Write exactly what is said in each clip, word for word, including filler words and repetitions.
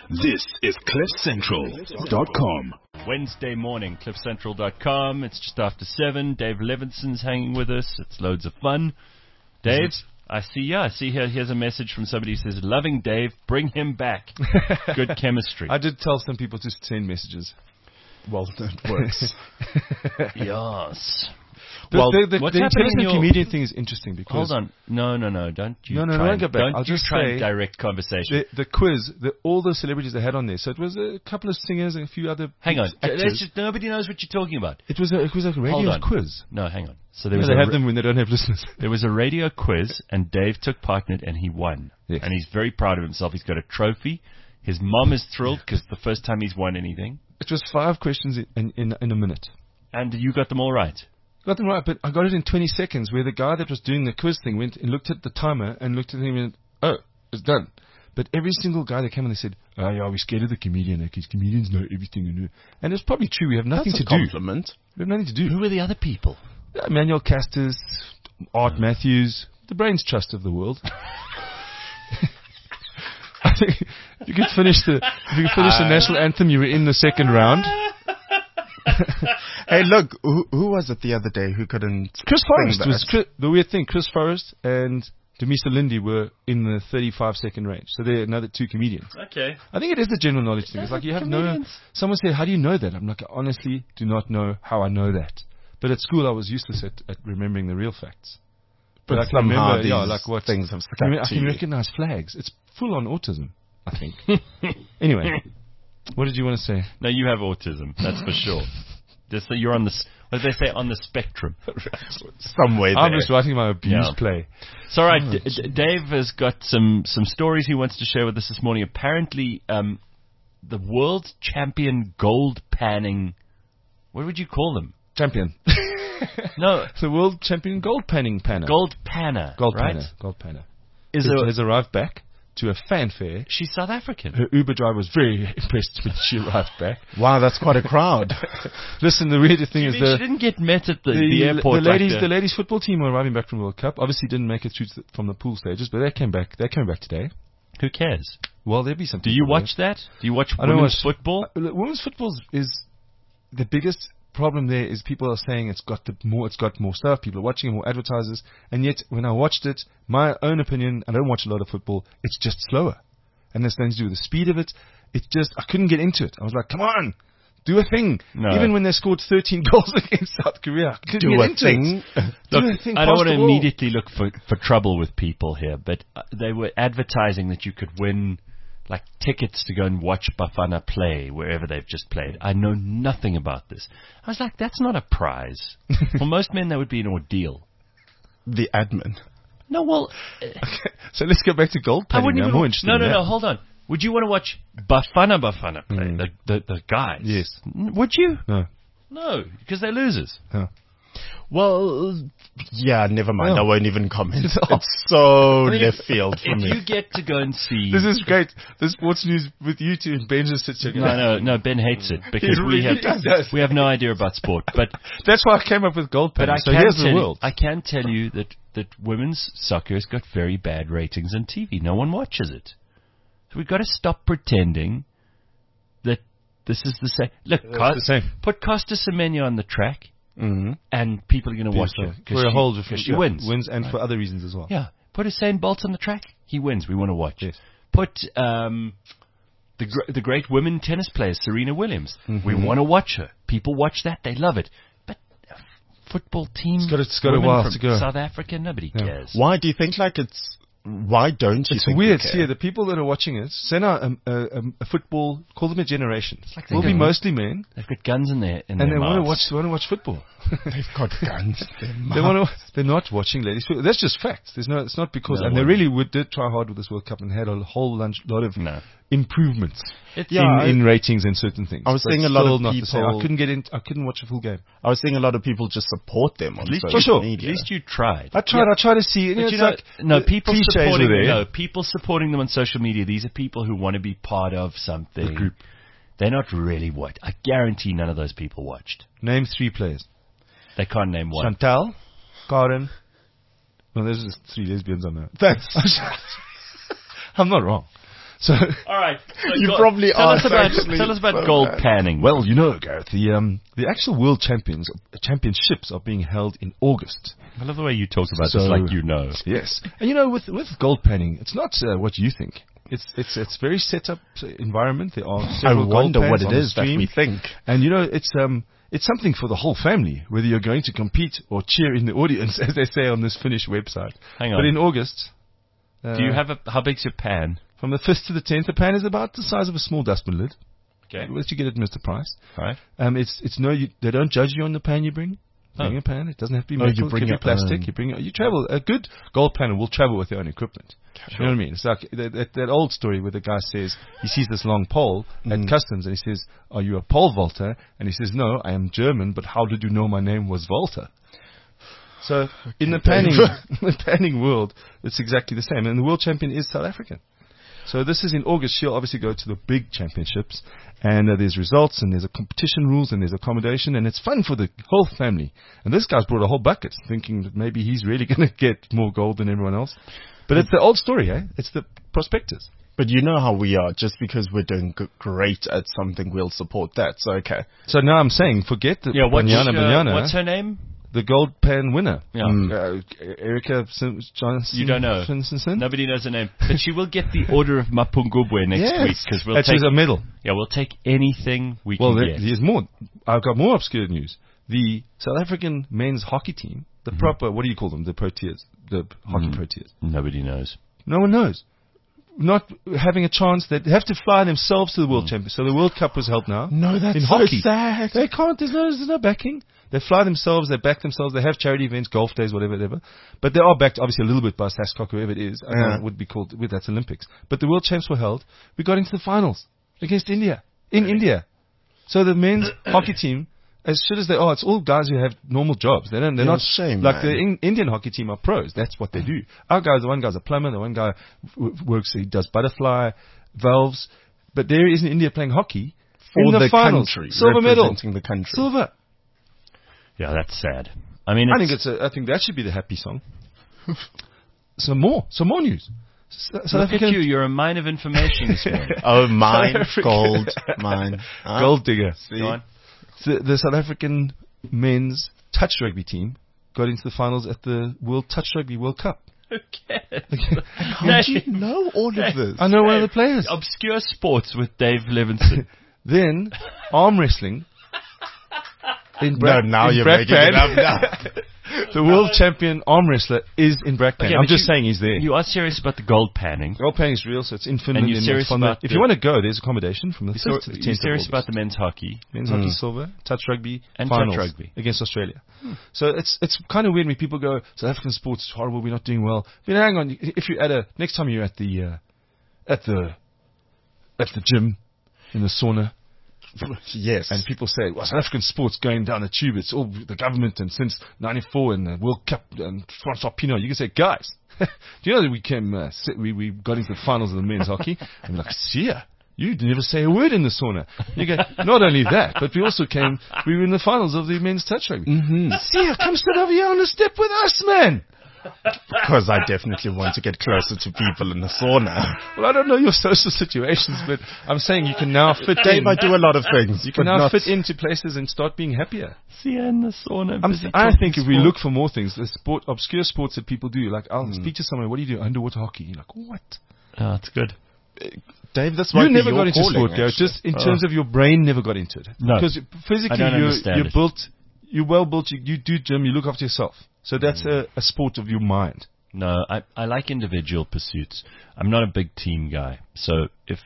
This is cliff central dot com. Wednesday morning, cliff central dot com. It's just after seven. Dave Levinson's hanging with us. It's loads of fun. Dave, I see, yeah, I see here. Here's a message from somebody who says, loving Dave, bring him back. Good chemistry. I did tell some people to send messages. Well, it works. Yes. The, Well, the, the, what's the happening in intelligent your- comedian thing is interesting because Hold on. No, no, no. Don't you No, no, no, try don't and, go back. Don't I'll you just try and say direct conversation. the, the quiz, the, all the celebrities they had on there. So it was a couple of singers and a few other Hang on. actors. Let's just, nobody knows what you're talking about. It was a, it was a Hold radio on. quiz. No, hang on. So there Yeah, was they a have ra- them when they don't have listeners. There was a radio quiz, and Dave took part in it, and he won. Yes. And he's very proud of himself. He's got a trophy. His mom is thrilled because it's the first time he's won anything. It was five questions in, in, in a minute. And you got them all right. Got them right, but I got it in twenty seconds where the guy that was doing the quiz thing went and looked at the timer and looked at him and went, oh, it's done. But every single guy that came in, they said, oh, yeah, we're scared of the comedian because comedians know everything. And it's probably true. We have nothing That's to a do. compliment. We have nothing to do. Who were the other people? Uh, Manuel Castus, Art Matthews, the brains trust of the world. I think if you could finish the if you could finish the national anthem, you were in the second round. Hey, look, who, who was it the other day who couldn't Chris sing Forrest that? was Chris, the weird thing. Chris Forrest and Demisa Lindy were in the thirty-five second range, so they're another two comedians. Okay. I think it is the general knowledge thing. It's like you have no. Comedians. Someone said, "How do you know that?" I'm like, I honestly do not know how I know that. But at school, I was useless at, at remembering the real facts. But I can somehow remember, yeah, these like what things have stuck I, mean, I to can you. recognize flags. It's full on autism, I think. Anyway, what did you want to say? No, you have autism. That's for sure. Just so you're on the, s- what do they say, on the spectrum. Somewhere there. I'm just writing my abuse Yeah. play. It's all right. D- D- Dave has got some, some stories he wants to share with us this morning. Apparently, um, the world champion gold panning, what would you call them? Champion. No, The world champion gold panning panner. gold panner. gold right? panner. Gold panner. Is Has, a, has arrived back to a fanfare. she's South African. Her Uber driver was very impressed when she arrived back. Wow, that's quite a crowd. Listen, the weird thing You is mean the she didn't get met at the, the, the airport. the ladies, like the ladies football team were arriving back from World Cup. Obviously, didn't make it through to the, from the pool stages, but they came back. They're coming back today. Who cares? Well, there'll be some. Do you people watch that? Do you watch I don't women's watch- football? there. Uh, Women's football is the biggest problem. There is people are saying it's got the more. It's got more stuff. People are watching it, more advertisers, and yet when I watched it, my own opinion, I don't watch a lot of football. It's just slower, and there's nothing to do with the speed of it. It just I couldn't get into it. I was like, come on. Do a thing. No. Even when they scored thirteen goals against South Korea, I couldn't Do get a into thing. it. Look, Do a thing I don't past want to the wall. immediately look for, for trouble with people here, but uh, they were advertising that you could win like tickets to go and watch Bafana play wherever they've just played. I know nothing about this. I was like, that's not a prize. For most men, that would be an ordeal. The admin. No, well, uh, So let's go back to gold I panning. wouldn't I'm even. more interested No, in no, that. no. Hold on. Would you want to watch Bafana Bafana play? Mm. The, the the guys. Yes. N- Would you? No. No, because they're losers. no. Well, yeah, never mind. Well. I won't even comment. It's- It's so I mean, left field for If me. you get to go and see. This is great. The sports news with you two and Ben just sits here. No, no, no. Ben hates it because we really have does. we have no idea about sport. But That's why I came up with gold but panning. I So can here's tell the you, world. I can tell you that that women's soccer has got very bad ratings on T V. No one watches it. So we've got to stop pretending that this is the same. Look, It's Cos- the same. put Costa Semenya on the track, hmm and people are going to watch her for because a she, whole 'cause she yeah, wins. wins, and for other reasons as well. Yeah, put Usain Bolt on the track, he wins. We want to watch. Yes. Put um, the gr- the great women tennis player Serena Williams. We Mm-hmm. want to watch her. People watch that; they love it. But a f- football team, It's got a- it's got a women while from to go. South Africa, nobody Yeah. cares. Why do you think like it's... Why don't you It's think weird. we care? See, the people that are watching it, send out a, a, a, a football, call them a generation. like Will they're be going- mostly men, They've got guns in their in and their they want to mouths. watch. They want to watch football. They've got guns. They want to. They're not watching ladies. football. That's just facts. There's no. It's not because. No and they way. really would, did try hard with this World Cup and had a whole lunch, lot of No. improvements It's, Yeah, in, I- in ratings and certain things. I was But seeing a lot still of not the same. I people- couldn't get in. I couldn't watch a full game. I was seeing a lot of people just support them on at least social you, sure. media. At least you tried. I tried. I tried to see. You know, But it's you know, like no, the people cliches supporting were there. no, people supporting them on social media. These are people who want to be part of something. The group. They're not really what. I guarantee none of those people watched. Name three players. They can't name one. Chantal, Karen. No, there's just three lesbians on there. That's I'm not wrong. So All right. So You go- probably tell are, us about actually, tell us about so gold bad. panning. well, you know, Gareth, the um, the actual world champions championships are being held in August. I love the way you talk about So- this like you know. Yes, and you know, with with gold panning, it's not uh, what you think. It's it's it's very set up uh, environment. There are I several gold wonder pans what it on the is that stream. we think. And you know, it's um, it's something for the whole family, whether you're going to compete or cheer in the audience, as they say on this Finnish website. Hang But on. in August, uh, Do you have a how big's your pan? from the fifth to the tenth? The pan is about the size of a small dustbin lid. Okay. What you get at Mister Price. All right. Um, it's it's no, you, they don't judge you on the pan you bring. Bring Oh. a pan. It doesn't have to be Oh, you metal. bring it could be your plastic. own. You bring. You travel. A good gold panner will travel with their own equipment. You know what I mean? It's like that, that, that old story where the guy says he sees this long pole at Mm. customs and he says, "Are you a pole vaulter?" And he says, "No, I am German. But how did you know my name was Walter?" So in the panning, the panning world, it's exactly the same. And the world champion is South African. So this is in August. She'll obviously go to the big championships, and uh, there's results, and there's a competition rules, and there's accommodation, and it's fun for the whole family. And this guy's brought a whole bucket, thinking that maybe he's really going to get more gold than everyone else. But it's the old story, eh? It's the prospectors. But you know how we are. Just because we're doing g- great at something, we'll support that. So, okay. So now I'm saying, forget the Yeah. What's, Banyana uh, Banyana, what's her name? the gold pan winner. Yeah. Mm. Uh, Erica Sim- Johnson. You don't know. Simpson? Nobody knows her name, but she will get the Order of Mapungubwe next Yes. week because we'll That's take a medal. yeah we'll take anything we Well, can there, get. there's more. I've got more obscure news. The South African men's hockey team, the Mm-hmm. proper, what do you call them? The Proteas, the hockey Mm. Proteas. Nobody knows. No one knows. Not having a chance. They have to fly themselves to the World Mm. Championship. So the World Cup was held now. No, that's in so hockey. sad. They can't. There's no, there's no backing. They fly themselves. They back themselves. They have charity events, golf days, whatever, whatever. But they are backed, obviously, a little bit by SASCOC, whoever it is. I don't know, Yeah. it would be called. Well, that's Olympics. But the World Champs were held. We got into the finals against India in India. So the men's hockey team, as shit as they are, it's all guys who have normal jobs. They don't. They're Yeah, not shame, like the man. in, Indian hockey team are pros. That's what they do. Our guys, the one guy's a plumber. The one guy w- works. He does butterfly valves. But there he is in India playing hockey For in the, the finals. country, Silver medal. representing the country. Silver. Yeah, that's sad. I mean, I it's, think it's. A, I think that should be the happy song. Some more. Some more news. S- South look at African you. You're a mine of information this morning. Oh, mine, South Africa. gold, mine. Huh? gold digger. See? Go on. The, the South African men's touch rugby team got into the finals at the World Touch Rugby World Cup. Who cares? How do you know all of this? I know one of the players. Obscure sports with Dave Levinson. Then arm wrestling. In No, Bra- now in you're Brakpan. making it up now. The world champion arm wrestler is in Brakpan. Okay, I'm but just you- saying he's there. You are serious about the gold panning. Gold panning is real, so it's in Finland. And you're in serious from the- about if the- you want to go, there's accommodation from the You're, fifth to the you're tenth of serious August. about the men's hockey. Men's Mm. hockey silver, touch rugby, And touch finals rugby. against Australia. So it's it's kind of weird when people go, South African sports is horrible, we're not doing well. But hang on, if you're at a next time you're at the uh, at the at the gym in the sauna, Yes. and people say, well, South African sports going down the tube, it's all the government, and since ninety-four and the World Cup and Francois Pinault, you can say, guys, do you know that we came, uh, sit, we, we got into the finals of the men's hockey? And we're like, see ya. You never say a word in the sauna. You go, not only that, but we also came, we were in the finals of the men's touch rugby. Mm-hmm. See ya, come sit over here on the step with us, man. Because I definitely want to get closer to people in the sauna. Well, I don't know your social situations, but I'm saying you can now fit Dave, in. I do a lot of things. You can but now not fit into places and start being happier. See you in the sauna. I'm, busy I talking think if we sport. look for more things, the sport, obscure sports that people do, like I'll Mm. speak to someone, what do you do? Underwater hockey. You're like, what? Oh, it's good. Dave, this You might be never your got into calling, sport, Gareth. actually. Just in Oh. terms of your brain, never got into it. No. Because physically, I don't you're, understand you're it. built, you're well built. You, you do gym. You look after yourself. So that's Mm. a, a sport of your mind. No, I, I like individual pursuits. I'm not a big team guy. So if,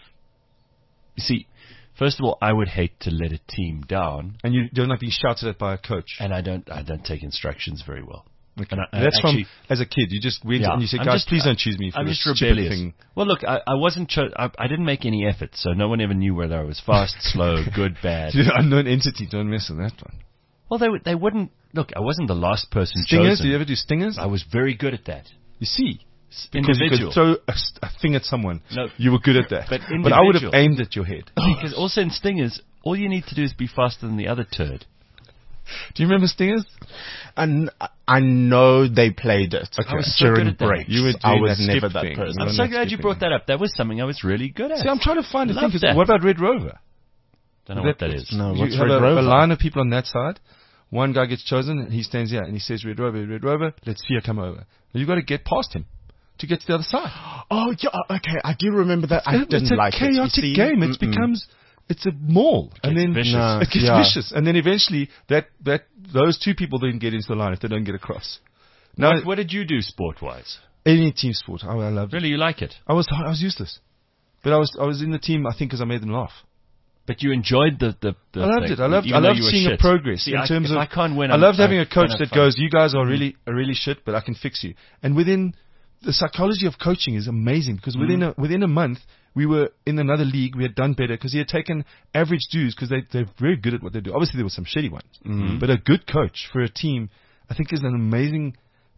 you see, first of all, I would hate to let a team down, And you don't like being shouted at by a coach. and I don't, I don't take instructions very well. Okay. And I- I That's actually- from as a kid. You just went Yeah, and you said, I'm guys, just- please don't choose me for I'm this just stupid rebellious. thing. Well, look, I, I wasn't. Cho- I, I didn't make any effort, so no one ever knew whether I was fast, slow, good, bad. You're an unknown entity. Don't mess with that one. Well, they would- they wouldn't look. I wasn't the last person Stingers? chosen. Do you ever do stingers? I was very good at that. You see, because you Individual. could throw a, s- a thing at someone. No. You were good at that. But but I would have individual. aimed at your head. Because also in stingers, all you need to do is be faster than the other turd. Do you remember Stingers? And I know they played it I was so good during at that. breaks. You were I doing was that never skip that thing. person. I'm Well, so that's glad you good brought thing. that up. That was something I was really good at. See, I'm trying to find a thing. Love 'Cause that. what about Red Rover? Don't know what that is. No, You what's have Red a, Rover? a line of people on that side. One guy gets chosen, and he stands here, and he says, Red Rover, Red Rover, let's see her come over. You've got to get past him to get to the other side. Oh, yeah, okay, I do remember that. I It- didn't it's a like it. You chaotic see? game. It Mm-mm. becomes, it's a mall. and gets then vicious. No, It gets yeah. vicious. And then eventually, that, that, those two people then get into the line if they don't get across. Now, What, what did you do sport-wise? any team sport, I, I loved it. Really, you like it? I was, I was useless. But I was, I was in the team, I think, because I made them laugh. But you enjoyed the the. the I loved thing, it. I loved. even I though loved you were seeing a shit. progress See, in I, terms if of. I can't win. I I'm- loved having I a coach don't that have goes, fun. "You guys are really are really shit, but I can fix you." And within the psychology of coaching is amazing because within a within a month we were in another league. We had done better because he had taken average dudes because they they're very good at what they do. Obviously there were some shitty ones, Mm-hmm. but a good coach for a team, I think, is an amazing.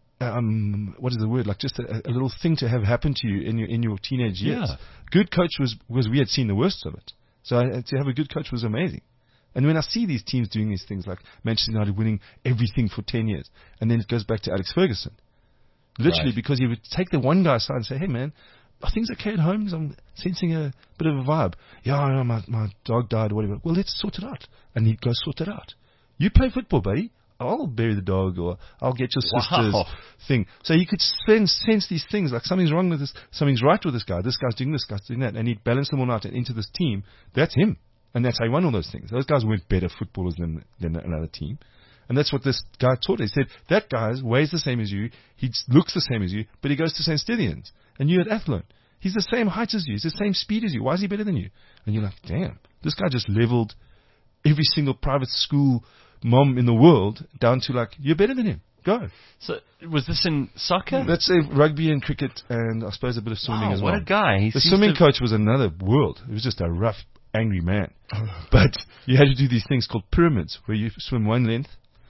Um, what is the word? Like just a, a little thing to have happen to you in your in your teenage years. Yeah. Good coach was was we had seen the worst of it. So I, to have a good coach was amazing. And when I see these teams doing these things like Manchester United winning everything for ten years, and then it goes back to Alex Ferguson, literally Right. because he would take the one guy aside and say, "Hey man, are things okay at home? 'Cause I'm sensing a bit of a vibe. Yeah, I know my my dog died or whatever. Well, let's sort it out." And he'd go sort it out. You play football, buddy. I'll bury the dog, or I'll get your sister's Wow. thing. So he could sense, sense these things, like something's wrong with this, something's right with this guy. This guy's doing this, guy's doing that, and he'd balance them all out into this team. That's him, and that's how he won all those things. Those guys weren't better footballers than than another team, and that's what this guy taught. He said that guy weighs the same as you, he looks the same as you, but he goes to Saint Stithians, and you at Athlone. He's the same height as you, he's the same speed as you. Why is he better than you? And you're like, damn, this guy just leveled every single private school mom in the world down to like, you're better than him. Go. So was this in soccer? Let's say rugby and cricket and I suppose a bit of swimming Wow, as well. what a guy! He The seems swimming to- coach was another world. He was just a rough, angry man. But you had to do these things called pyramids where you swim one length,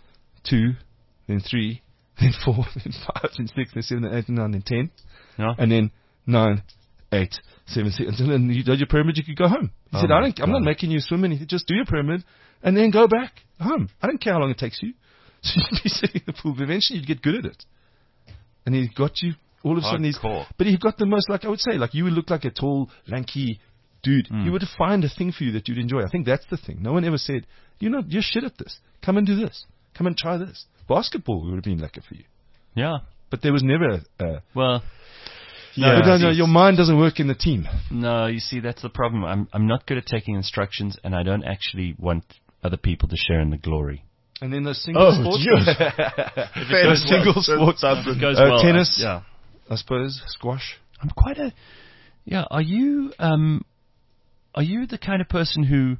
two, then three, then four, then five, then six, then seven, then eight, then nine, then ten. Yeah. And then nine, eight, seven, six. And then you did your pyramid, you could go home. He Oh said, my I don't, I'm not God. making you swim anything. Just do your pyramid and then go back home. I don't care how long it takes you. So you'd be sitting in the pool, but eventually you'd get good at it. And he got you all of a sudden. He's, Hardcore. but he got the most, like I would say, like you would look like a tall, lanky dude. Mm. He would find a thing for you that you'd enjoy. I think that's the thing. No one ever said, you know, you're shit at this. Come and do this. Come and try this. Basketball would have been lekker for you. Yeah. But there was never a, a Well, yeah, but no, no, your mind doesn't work in the team. no. You see, that's the problem. I'm I'm not good at taking instructions, and I don't actually want other people to share in the glory. And then those single Oh, sports, yes. those single sports, If it goes Uh, well, tennis. I, yeah. I suppose, squash. I'm quite a. Yeah. Are you um, are you the kind of person who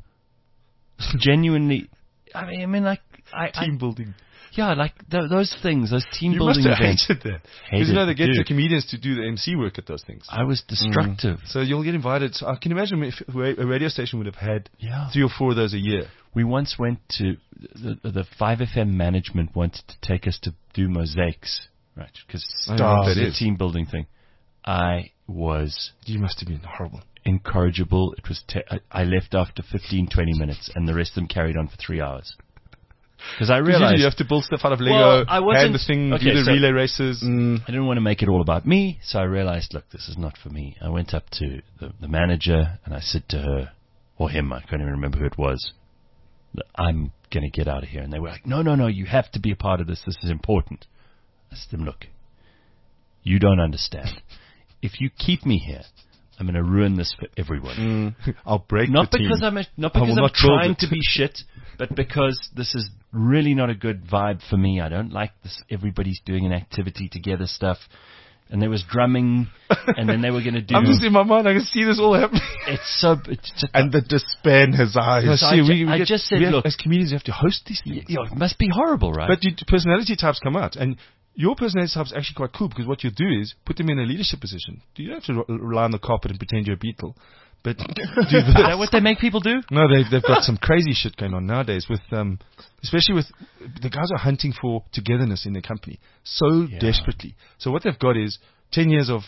genuinely? I mean, I mean, like I, I Team building. yeah, like th- those things, those team You must building have events. hated that. Because Hated you know they it, get the dude. comedians to do the M C work at those things. I was destructive. So you'll get invited. So I can imagine if a radio station would have had Yeah. three or four of those a year. We once went to the, the five F M management wanted to take us to do mosaics, right? Because I don't know what that the is. team building thing. I was You must have been horrible. incorrigible. It was te- I, I left after fifteen, twenty minutes, and the rest of them carried on for three hours. Because I Because usually realized you have to build stuff out of Lego, Well, I wasn't- hand the thing, okay, do the so- relay races. Mm. I didn't want to make it all about me, so I realized, look, this is not for me. I went up to the, the manager and I said to her, or him, I can't even remember who it was, "Look, I'm going to get out of here. And they were like, no, no, no, you have to be a part of this. This is important. I said to them, look, you don't understand. If you keep me here, I'm going to ruin this for everyone. I'll break Not the team. because I'm a, not I will because I'm not build trying it. to be shit, but because this is really not a good vibe for me. I don't like this. Everybody's doing an activity together stuff, and there was drumming, and then they were going to do. I'm just in my mind. I can see this all happening. It's so. It's just, And the despair in his eyes. No, So see, I we, ju- we I get- just said, we have- look- as comedians, you have to host these things. you know, it must be horrible, right? But you, personality types come out, and your personality type is actually quite cool because what you do is put them in a leadership position. You don't have to re- rely on the carpet and pretend you're a beetle, but do is this. that what they make people do? No, they've they've got some crazy shit going on nowadays with um, especially with the guys are hunting for togetherness in their company so Yeah. desperately. So what they've got is ten years of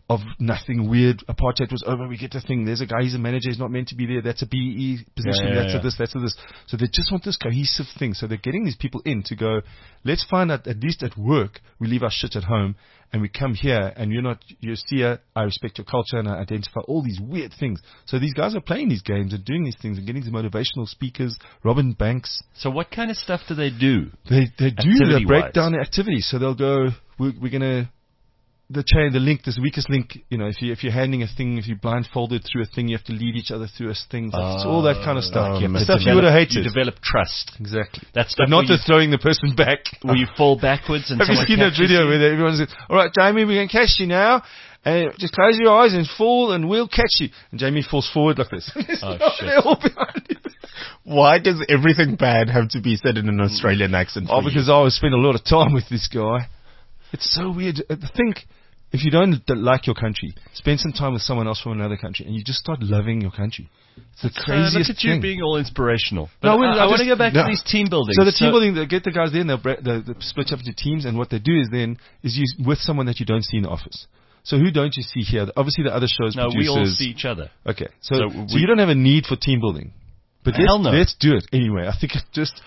of nothing weird. Apartheid was over. We get the thing. There's a guy. He's a manager. He's not meant to be there. That's a B E position. Yeah, yeah, that's yeah. a this. That's a this. So they just want this cohesive thing. So they're getting these people in to go. Let's find out, at least at work, we leave our shit at home and we come here, and you're not. You're here. I respect your culture and I identify all these weird things. So these guys are playing these games and doing these things and getting these motivational speakers. Robin Banks. So what kind of stuff do they do? They they do. They Activity-wise. break down the activities. So they'll go. We're, we're gonna. The chain, the link, this weakest link, you know, if you if you're handing a thing, if you blindfolded through a thing, you have to lead each other through a thing. It's all that kind of stuff. Like you have the to stuff you develop- would have hated. You develop trust. Exactly. That's But stuff not where the you, throwing the person back. where you fall backwards and Have you someone seen that catches video you? where everyone says, "All right, Jamie, we're going to catch you now, and just close your eyes and fall, and we'll catch you." And Jamie falls forward like this. Oh, shit. They're all behind him. Why does everything bad have to be said in an Australian accent? Oh, for you? because I always spend a lot of time with this guy. It's so weird. I think if you don't d- like your country, spend some time with someone else from another country, and you just start loving your country. It's the Uh, craziest look at you thing. being all inspirational. But No, I, well, I, I want to just- go back no. to these team building. So the team building, they get the guys there, and they'll bre- they they split up into teams, and what they do is then is you with someone that you don't see in the office. So who don't you see here? Obviously, the other shows No, producers. we all see each other. Okay, so So so, we- you don't have a need for team building, but let's, Hell no. let's do it anyway. I think it just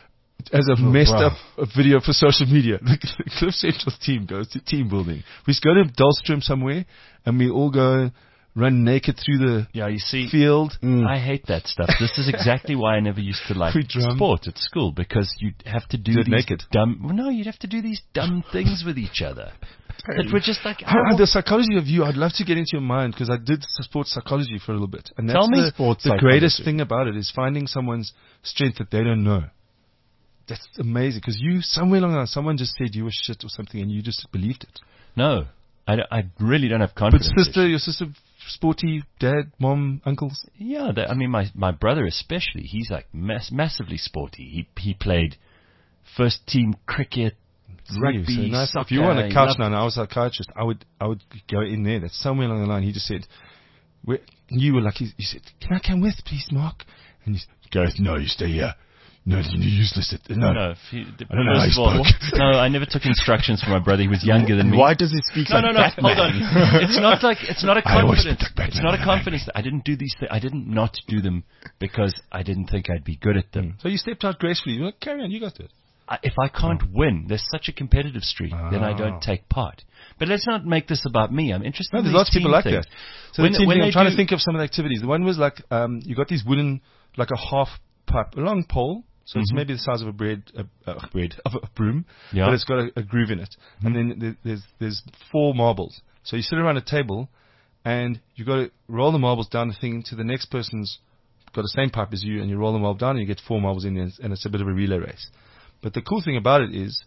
as a messed wow. up a video for social media, the Cliff Central team goes to team building. We just go to Dahlstrom somewhere, and we all go run naked through the Yeah, you see, field. I hate that stuff. This is exactly why I never used to like We drum. sport at school, because you have to do Do it these naked. dumb. Well, no, you'd have to do these dumb things with each other. That were just like. How, oh, the psychology of you, I'd love to get into your mind, because I did sports psychology for a little bit. And that's Tell me. the, Sports the greatest psychology. thing about it is finding someone's strength that they don't know. That's amazing, because you, somewhere along the line, someone just said you were shit or something, and you just believed it. no, I, don't- I really don't have But confidence. sister, your sister, sporty, dad, mom, uncles. Yeah, that, I mean, my my brother especially, he's like mass, massively sporty. He he played first team cricket, rugby, So nice. soccer. If you were on a he couch loved- now and I was a psychiatrist, I would I would go in there. That's somewhere along the line. He just said, Where, you were like, he, he said, "Can I come with, please, Mark?" And he said, "Gareth, no, you stay here. No, you're useless. At, no, No, if he, the, I don't know how first he of all, spoke. no, I never took instructions from my brother. He was younger than me. Why does he speak No, like no, no. that? Hold on. It's not like it's not a I always confidence. speak like It's Batman not a when I'm confidence. I didn't do these things. I didn't not do them because I didn't think I'd be good at them. So you stepped out gracefully. You're like, carry on, you got it. I, if I can't win, there's such a competitive streak, then I Oh. don't take part. But let's not make this about me. I'm interested No, in there's these lots of people team like things. that. So When- the team when thing, I'm they trying do- to think of some of the activities. The one was like, um, you got these wooden, like a half pipe, a long pole. So it's Mhm. maybe the size of a bread, a, a bread of a broom, Yeah. but it's got a, a groove in it. And then there, there's there's four marbles. So you sit around a table, and you got to roll the marbles down the thing to the next person's got the same pipe as you, and you roll the marble down, and you get four marbles in, there, and it's a bit of a relay race. But the cool thing about it is,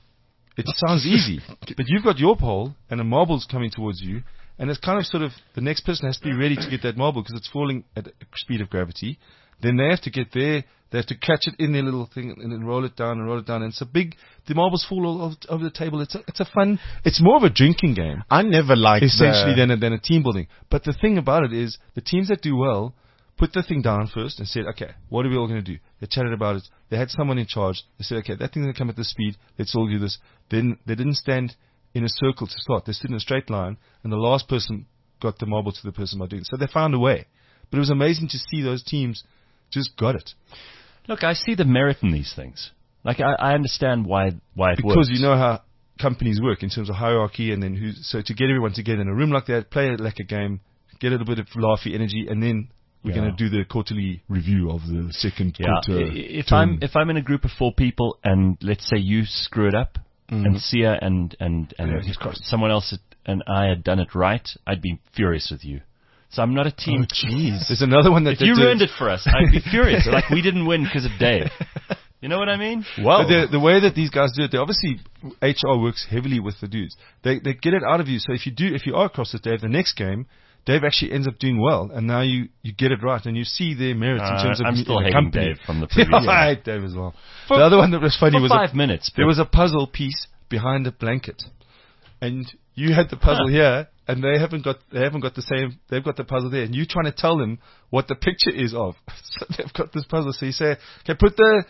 it sounds easy, but you've got your pole, and a marble's coming towards you, and it's kind of sort of the next person has to be ready to get that marble because it's falling at a speed of gravity. Then they have to get there. They have to catch it in their little thing and then roll it down and roll it down. And it's a big. The marbles fall all over, over the table. It's a, it's a fun. It's more of a drinking game I never liked essentially the, than a, than a team building. But the thing about it is, the teams that do well put the thing down first and said, okay, what are we all going to do? They chatted about it. They had someone in charge. They said, okay, that thing's going to come at this speed. Let's all do this. Then they didn't stand in a circle to start. They stood in a straight line, and the last person got the marble to the person by doing it. So they found a way. But it was amazing to see those teams just got it. Look, I see the merit in these things. Like I, I understand why why it Because works. you know how companies work in terms of hierarchy, and then who. So to get everyone together in a room like that, play it like a game, get a little bit of laughy energy, and then we're Yeah. going to do the quarterly review of the second Yeah, quarter. i- if term. I'm if I'm in a group of four people and let's say you screw it up and Sia and and and Yeah, he's crossed. someone else had, and I had done it right, I'd be furious with you. So I'm not a team. Jeez. There's another one that If they you did- ruined it for us, I'd be furious. Like we didn't win because of Dave. You know what I mean? But the, the way that these guys do it, they obviously H R works heavily with the dudes. They they get it out of you. So if you do, if you are across with Dave, the next game, Dave actually ends up doing well, and now you, you get it right, and you see their merits Uh, in terms of I'm me- still in the hating company. Dave from the previous Yeah, year. I hate Dave as well. the other one that was funny For was five a, minutes. there was a puzzle piece behind a blanket, and you had the puzzle Huh. here, and they haven't got they haven't got the same. They've got the puzzle there, and you trying to tell them what the picture is of. So they've got this puzzle. So you say, okay, put the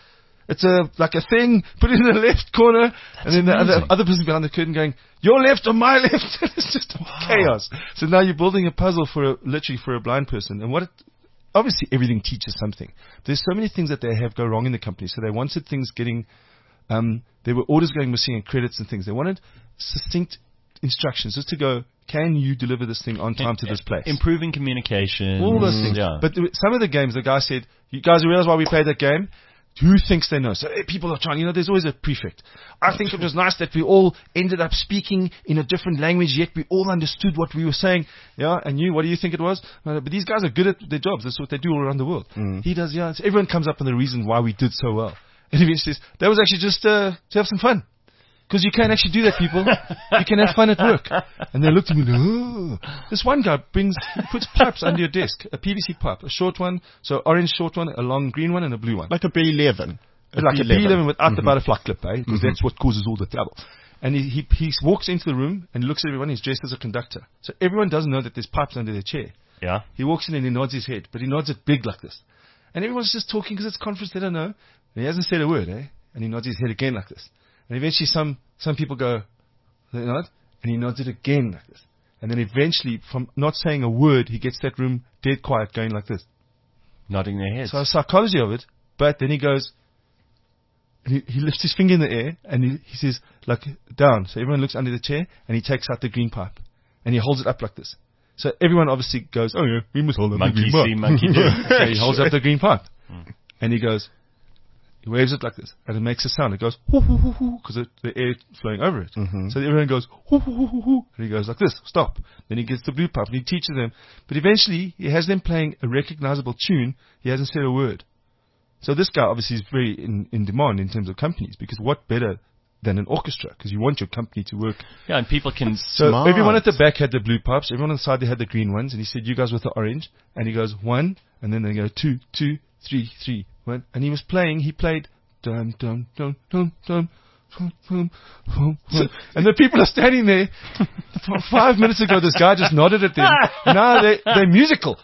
It's a like a thing. Put it in the left corner, and then the other, other person behind the curtain going, your left or my left. It's just chaos. So now you're building a puzzle for a, literally for a blind person. And what it, obviously everything teaches something. There's so many things that they have go wrong in the company. So they wanted things getting, um, there were orders going missing and credits and things. They wanted succinct instructions just to go, can you deliver this thing on time to this place? Improving communication. All those things. Yeah. But there, some of the games, the guy said, you guys realize why we played that game? Who thinks they know? So eh, people are trying, you know, there's always a prefect. I think it was nice that we all ended up speaking in a different language, yet we all understood what we were saying. Yeah, and you, what do you think it was? Uh, but these guys are good at their jobs. That's what they do all around the world. Mm. He does, yeah. So everyone comes up with the reason why we did so well. And he eventually says, that was actually just uh, to have some fun. Because you can't actually do that, people. You can have fun at work. And they looked at me and oh. This one guy brings, he puts pipes under your desk. A P V C pipe, a short one, so orange short one, a long green one, and a blue one. Like a B eleven. Like a B eleven without mm-hmm. the butterfly clip, eh? Because mm-hmm. that's what causes all the trouble. And he, he he walks into the room and looks at everyone. He's dressed as a conductor. So everyone doesn't know that there's pipes under their chair. Yeah. He walks in and he nods his head, but he nods it big like this. And everyone's just talking because it's conference, they don't know. And he hasn't said a word, eh? And he nods his head again like this. And eventually some, some people go, they nod, and he nods it again like this. And then eventually, from not saying a word, he gets that room dead quiet going like this. Nodding their heads. So psychology of it, but then he goes, and he, he lifts his finger in the air, and he, he says, like, down. So everyone looks under the chair, and he takes out the green pipe. And he holds it up like this. So everyone obviously goes, oh yeah, we must hold up monkey the green see, pipe. Monkey do. So he holds up the green pipe. Mm. And he goes, he waves it like this, and it makes a sound. It goes, hoo, hoo, hoo, hoo, because the air is flowing over it. Mm-hmm. So everyone goes, hoo, hoo, hoo, hoo, hoo, and he goes like this, stop. Then he gets the blue pipe, and he teaches them. But eventually, he has them playing a recognizable tune. He hasn't said a word. So this guy obviously is very in, in demand in terms of companies, because what better than an orchestra? Because you want your company to work. Yeah, and people can So smart. everyone at the back had the blue pipes. Everyone on the side, they had the green ones. And he said, you guys with the orange. And he goes, one. And then they go, two, two, three, three, one. And he was playing, he played... Dum, dum, dum, dum, dum, dum, dum, dum, dum. And the people are standing there. Five minutes ago, this guy just nodded at them. Now they, they're musical.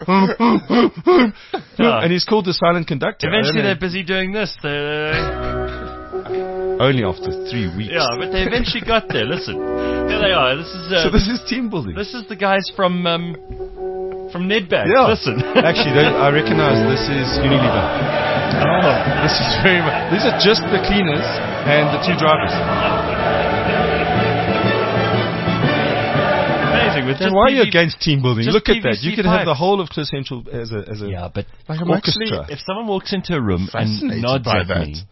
And he's called the silent conductor. Eventually, they're busy doing this. They're Only after three weeks. Yeah, but they eventually got there. Listen, here they are. This is uh, so this is team building. This is the guys from um, from Nedbank. Yeah. Listen, actually, they, I recognize this is Unilever. Oh, this is very much. These are just the cleaners and the two drivers. Amazing. With then why are you against team building? Look P V C at that. You could pipe. have the whole of Cliff Central as a as a yeah, but like orchestra. Actually, if someone walks into a room and nods at that. me,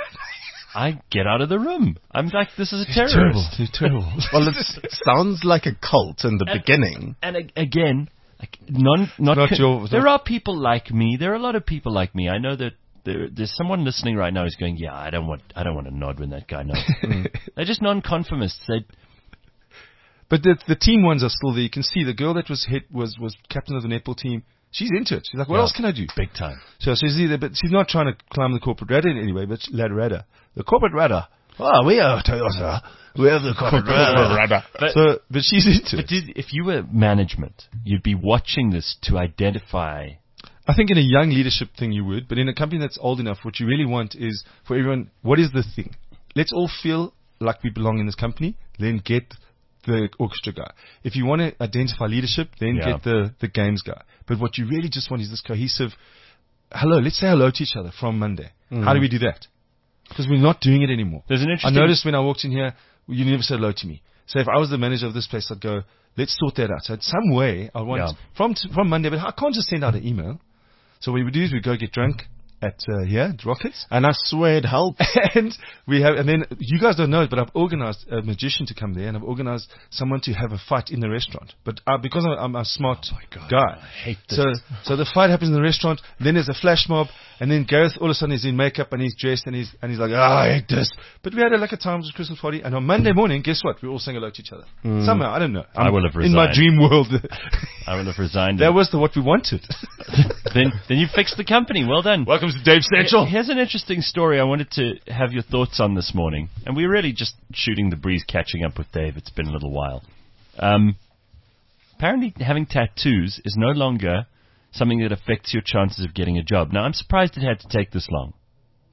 I get out of the room. I'm like, this is a it's terrorist. Terrible. It's terrible. Well, it sounds like a cult in the and, beginning. And uh, again, like non, not, not con- your, there are people like me. There are a lot of people like me. I know that there, there's someone listening right now who's going, yeah, I don't want, I don't want to nod when that guy nods. mm. They're just non-conformists. They. But the the team ones are still there. You can see the girl that was hit was was captain of the netball team. She's into it. She's like, what yeah, else can I do? Big time. So she's either, but she's not trying to climb the corporate ladder in any way, but ladder ladder. The corporate ladder. Oh, we are Toyota. We have the corporate ladder. But, so, but she's into but it. Did, if you were management, you'd be watching this to identify. I think in a young leadership thing you would, but in a company that's old enough, what you really want is for everyone, what is the thing? Let's all feel like we belong in this company, then get the orchestra guy. If you want to identify leadership, then yeah. get the, the games guy. But what you really just want is this cohesive, hello, let's say hello to each other from Monday. Mm. How do we do that? Because we're not doing it anymore. There's an interesting I noticed when I walked in here, you never said hello to me. So if I was the manager of this place, I'd go, let's sort that out. So in some way, I want, yeah. from t- from Monday, but I can't just send out an email. So what we do is we go get drunk at uh, here at Rockets, and I swear it helps. and we have, and then you guys don't know it, but I've organized a magician to come there, and I've organized someone to have a fight in the restaurant. But uh, because I'm, I'm a smart oh my God, guy, I hate this. so so the fight happens in the restaurant. Then there's a flash mob, and then Gareth all of a sudden is in makeup and he's dressed and he's and he's like, oh, I hate this. But we had a, like a times Christmas party, and on Monday morning, guess what? We all sang hello to each other. Mm. Somehow, I don't know. I'm I will have resigned. In my dream world. I will have resigned. That was the what we wanted. then then you fixed the company. Well done. Welcome to Dave Central. Here's an interesting story I wanted to have your thoughts on this morning. And we're really just shooting the breeze, catching up with Dave. It's been a little while. Um, apparently having tattoos is no longer something that affects your chances of getting a job. Now, I'm surprised it had to take this long.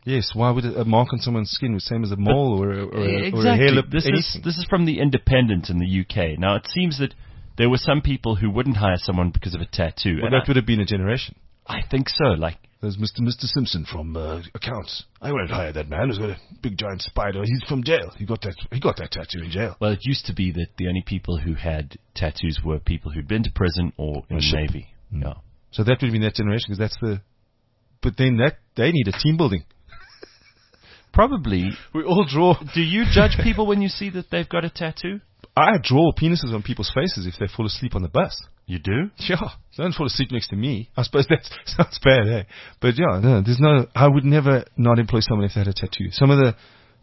Yes, why would a mark on someone's skin be the same as a mole or a, or a, exactly. or a hair lip? This anything. is this is from the Independent in the U K. Now it seems that there were some people who wouldn't hire someone because of a tattoo. Well, and that I, would have been a generation. I think so. Like There's Mister Mister Simpson from uh, accounts. I wouldn't hire that man who's got a big giant spider. He's from jail. He got that. He got that tattoo in jail. well, it used to be that the only people who had tattoos were people who'd been to prison or in Or the ship. Navy. Mm. Yeah. So that would have been that generation because that's the. But then that they need a team building. Probably. We all draw. Do you judge people when you see that they've got a tattoo? I draw penises on people's faces if they fall asleep on the bus. You do? Yeah, don't fall asleep next to me. I suppose that sounds bad, eh? But yeah, no, there's no. I would never not employ someone if they had a tattoo. Some of the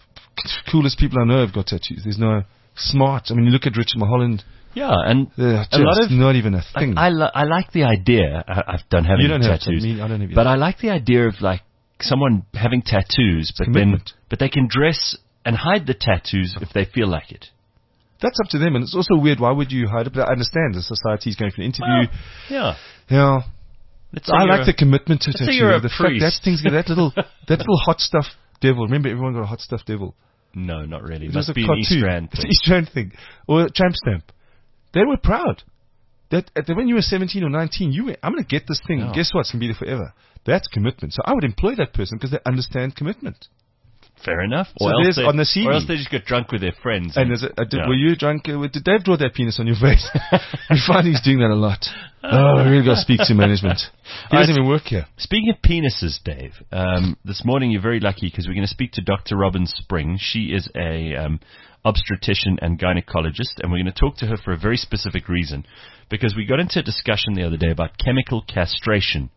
coolest people I know have got tattoos. There's no smart. I mean, you look at Richard Mulholland. Yeah, and Uh, a lot of not even a thing. I, I, li- I like the idea. I, I don't have you any don't have tattoos, me. I don't have. but I like the idea of like someone having tattoos, but then commitment. but they can dress and hide the tattoos if they feel like it. That's up to them, and it's also weird. Why would you hide it? But I understand the society's going for an interview. Well, yeah. yeah, Let's say I you're like a- the commitment to let's say tattoo. you're a the fact priest. that thing's got that little that little hot stuff devil. Remember, everyone got a hot stuff devil. No, not really. It It must was a be an cartoon. East Rand It's thing. an East Rand thing. Or a tramp stamp. They were proud. That, that when you were seventeen or nineteen, you were, I'm going to get this thing. Yeah. Guess what? It's going to be there forever. That's commitment. So I would employ that person because they understand commitment. Fair enough. So Or, else there's they, on the C V. or else they just got drunk with their friends. And is it, uh, did, yeah. were you drunk? Uh, did Dave draw that penis on your face? We find he's doing that a lot. Oh, I really got to speak to management. He doesn't even work here. Speaking of penises, Dave, um, this morning you're very lucky because we're going to speak to Doctor Robin Spring. She is a um, obstetrician and gynecologist, and we're going to talk to her for a very specific reason. Because we got into a discussion the other day about chemical castration.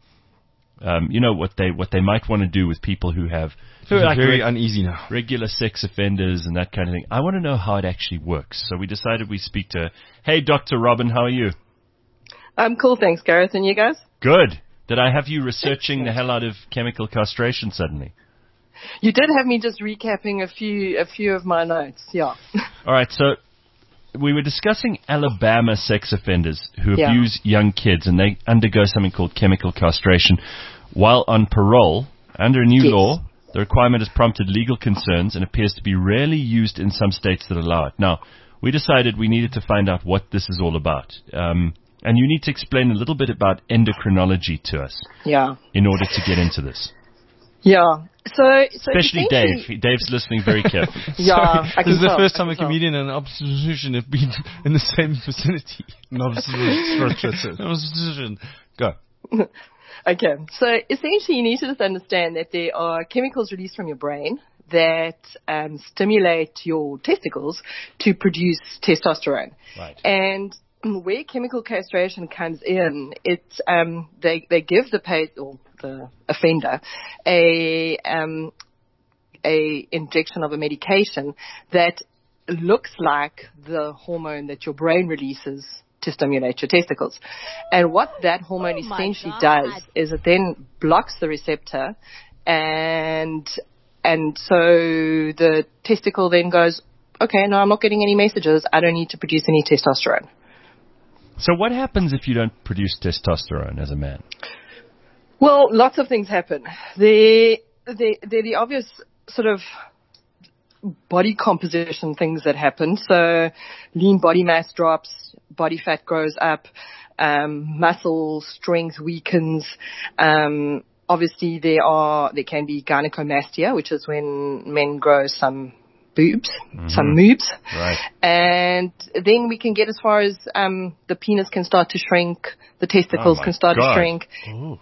Um, you know what they what they might want to do with people who have who are like very reg- uneasy now. regular sex offenders and that kind of thing. I want to know how it actually works. So we decided we'd speak to her. Hey, Doctor Robin, how are you? I'm cool, thanks, Gareth. And you guys? Good. Did I have you researching the hell out of chemical castration suddenly? You did have me just recapping a few a few of my notes, yeah. All right, so we were discussing Alabama sex offenders who Yeah. abuse young kids, and they undergo something called chemical castration while on parole. Under a new Yes. law, the requirement has prompted legal concerns and appears to be rarely used in some states that allow it. Now, we decided we needed to find out what this is all about. Um, and you need to explain a little bit about endocrinology to us Yeah. in order to get into this. Yeah. So, so Especially essentially- Dave. Dave's listening very carefully. Yeah, I can This is the tell, first I time can a tell. comedian and an obstetrician have been in the same vicinity. An obstetrician. An obstetrician. Go. Okay, so essentially you need to just understand that there are chemicals released from your brain that um, stimulate your testicles to produce testosterone. Right. And where chemical castration comes in, it's um, they they give the pa- or the offender a um, a injection of a medication that looks like the hormone that your brain releases to stimulate your testicles. And what that hormone Oh my essentially God. does is it then blocks the receptor, and and so the testicle then goes, okay, no, I'm not getting any messages. I don't need to produce any testosterone. So what happens if you don't produce testosterone as a man? Well, lots of things happen. They're, they're, they're the obvious sort of body composition things that happen. So lean body mass drops, body fat grows up, um, muscle strength weakens. Um, obviously, there are there can be gynecomastia, which is when men grow some boobs, Mm-hmm. some moobs. Right. And then we can get as far as um, the penis can start to shrink, the testicles Oh my can start God. to shrink. Ooh.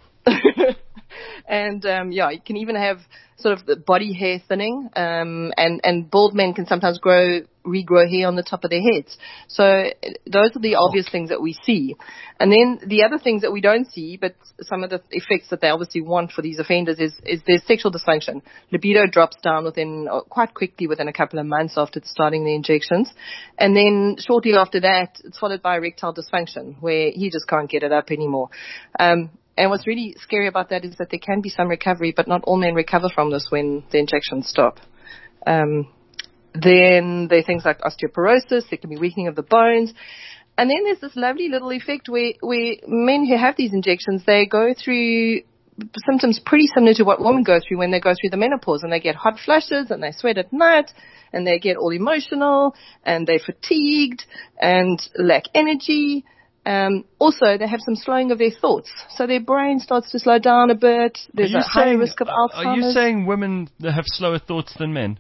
And um, yeah, you can even have sort of the body hair thinning, um, and and bald men can sometimes grow regrow hair on the top of their heads. So uh, those are the obvious things that we see. And then the other things that we don't see, but some of the effects that they obviously want for these offenders is is there's sexual dysfunction. Libido drops down within uh, quite quickly within a couple of months after starting the injections, and then shortly after that, it's followed by erectile dysfunction where he just can't get it up anymore. Um, And what's really scary about that is that there can be some recovery, but not all men recover from this when the injections stop. Um, then there are things like osteoporosis. There can be weakening of the bones. And then there's this lovely little effect where, where men who have these injections, they go through symptoms pretty similar to what women go through when they go through the menopause, and they get hot flushes and they sweat at night and they get all emotional and they're fatigued and lack energy. Um, also, they have some slowing of their thoughts, so their brain starts to slow down a bit. There's a higher risk of Alzheimer's. Are you saying women have slower thoughts than men?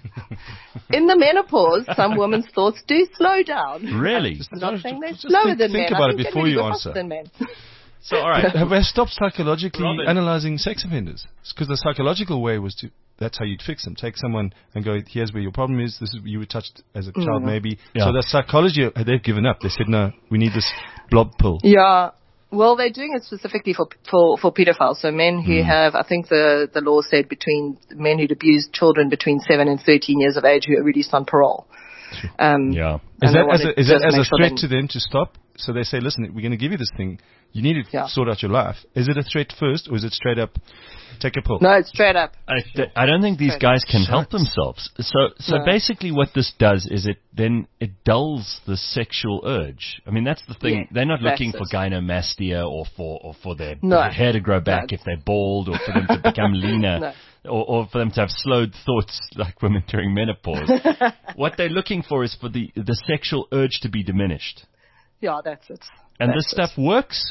In the menopause, some women's thoughts do slow down. Really? I'm not saying they're Just slower think- than think men. about I it think before they're you really answer. faster than men. So, all right. Have I stopped psychologically Robin. analyzing sex offenders? Because the psychological way was to, that's how you'd fix them. Take someone and go, here's where your problem is. This is you were touched as a child, maybe. Yeah. So the psychology, they've given up. They said, no, we need this blob pill. Yeah. Well, they're doing it specifically for for for pedophiles. So men who have, I think the the law said between men who'd abused children between seven and thirteen years of age who are released on parole. Um, Yeah. Is and they that as wanted a, is to that just as a make sure threat they- to them to stop? So they say, listen, we're going to give you this thing. You need to Yeah. sort out your life. Is it a threat first, or is it straight up, take a pill? No, it's straight up. I, th- I don't think these guys can help themselves. So, so No. basically, what this does is it then it dulls the sexual urge. I mean, that's the thing. Yeah, they're not that's looking for it. gynomastia or for or for their, No. their hair to grow back No. if they're bald, or for them to become leaner, No. or, or for them to have slowed thoughts like women during menopause. What they're looking for is for the the sexual urge to be diminished. Yeah, that's it. And That's this stuff works.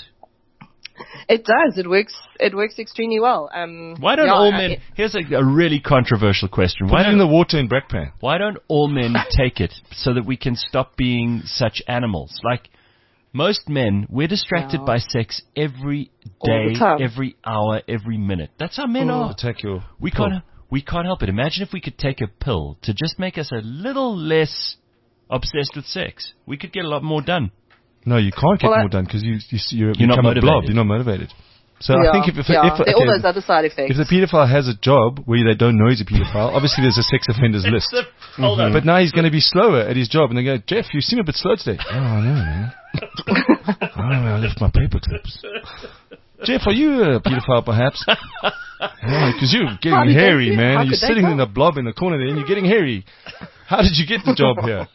It does. It works. It works extremely well. Um, Why don't yeah, all I- men? Here's a, a really controversial question. Put Why it in don't the water in Brakpan. Why don't all men take it so that we can stop being such animals? Like most men, we're distracted Yeah. by sex every All the day, time. every hour, every minute. That's how men are. Take your We pill. can't. We can't help it. Imagine if we could take a pill to just make us a little less obsessed with sex. We could get a lot more done. No, you can't get Well, I- more done because you, you, you're, You're not become a blob. motivated. You're not motivated. So yeah, I think if, if, yeah. if, There are all okay, those other side effects. if the paedophile has a job where they don't know he's a paedophile, obviously there's a sex offenders list. Hold on. But now he's going to be slower at his job, and they go, Jeff, you seem a bit slow today. Oh, I know, man. oh, I left my paper clips. Jeff, are you a paedophile, perhaps? Because you're How getting did they hairy, feel? man. How You're could they sitting tell? in a blob in the corner there, and you're getting hairy. How did you get the job here?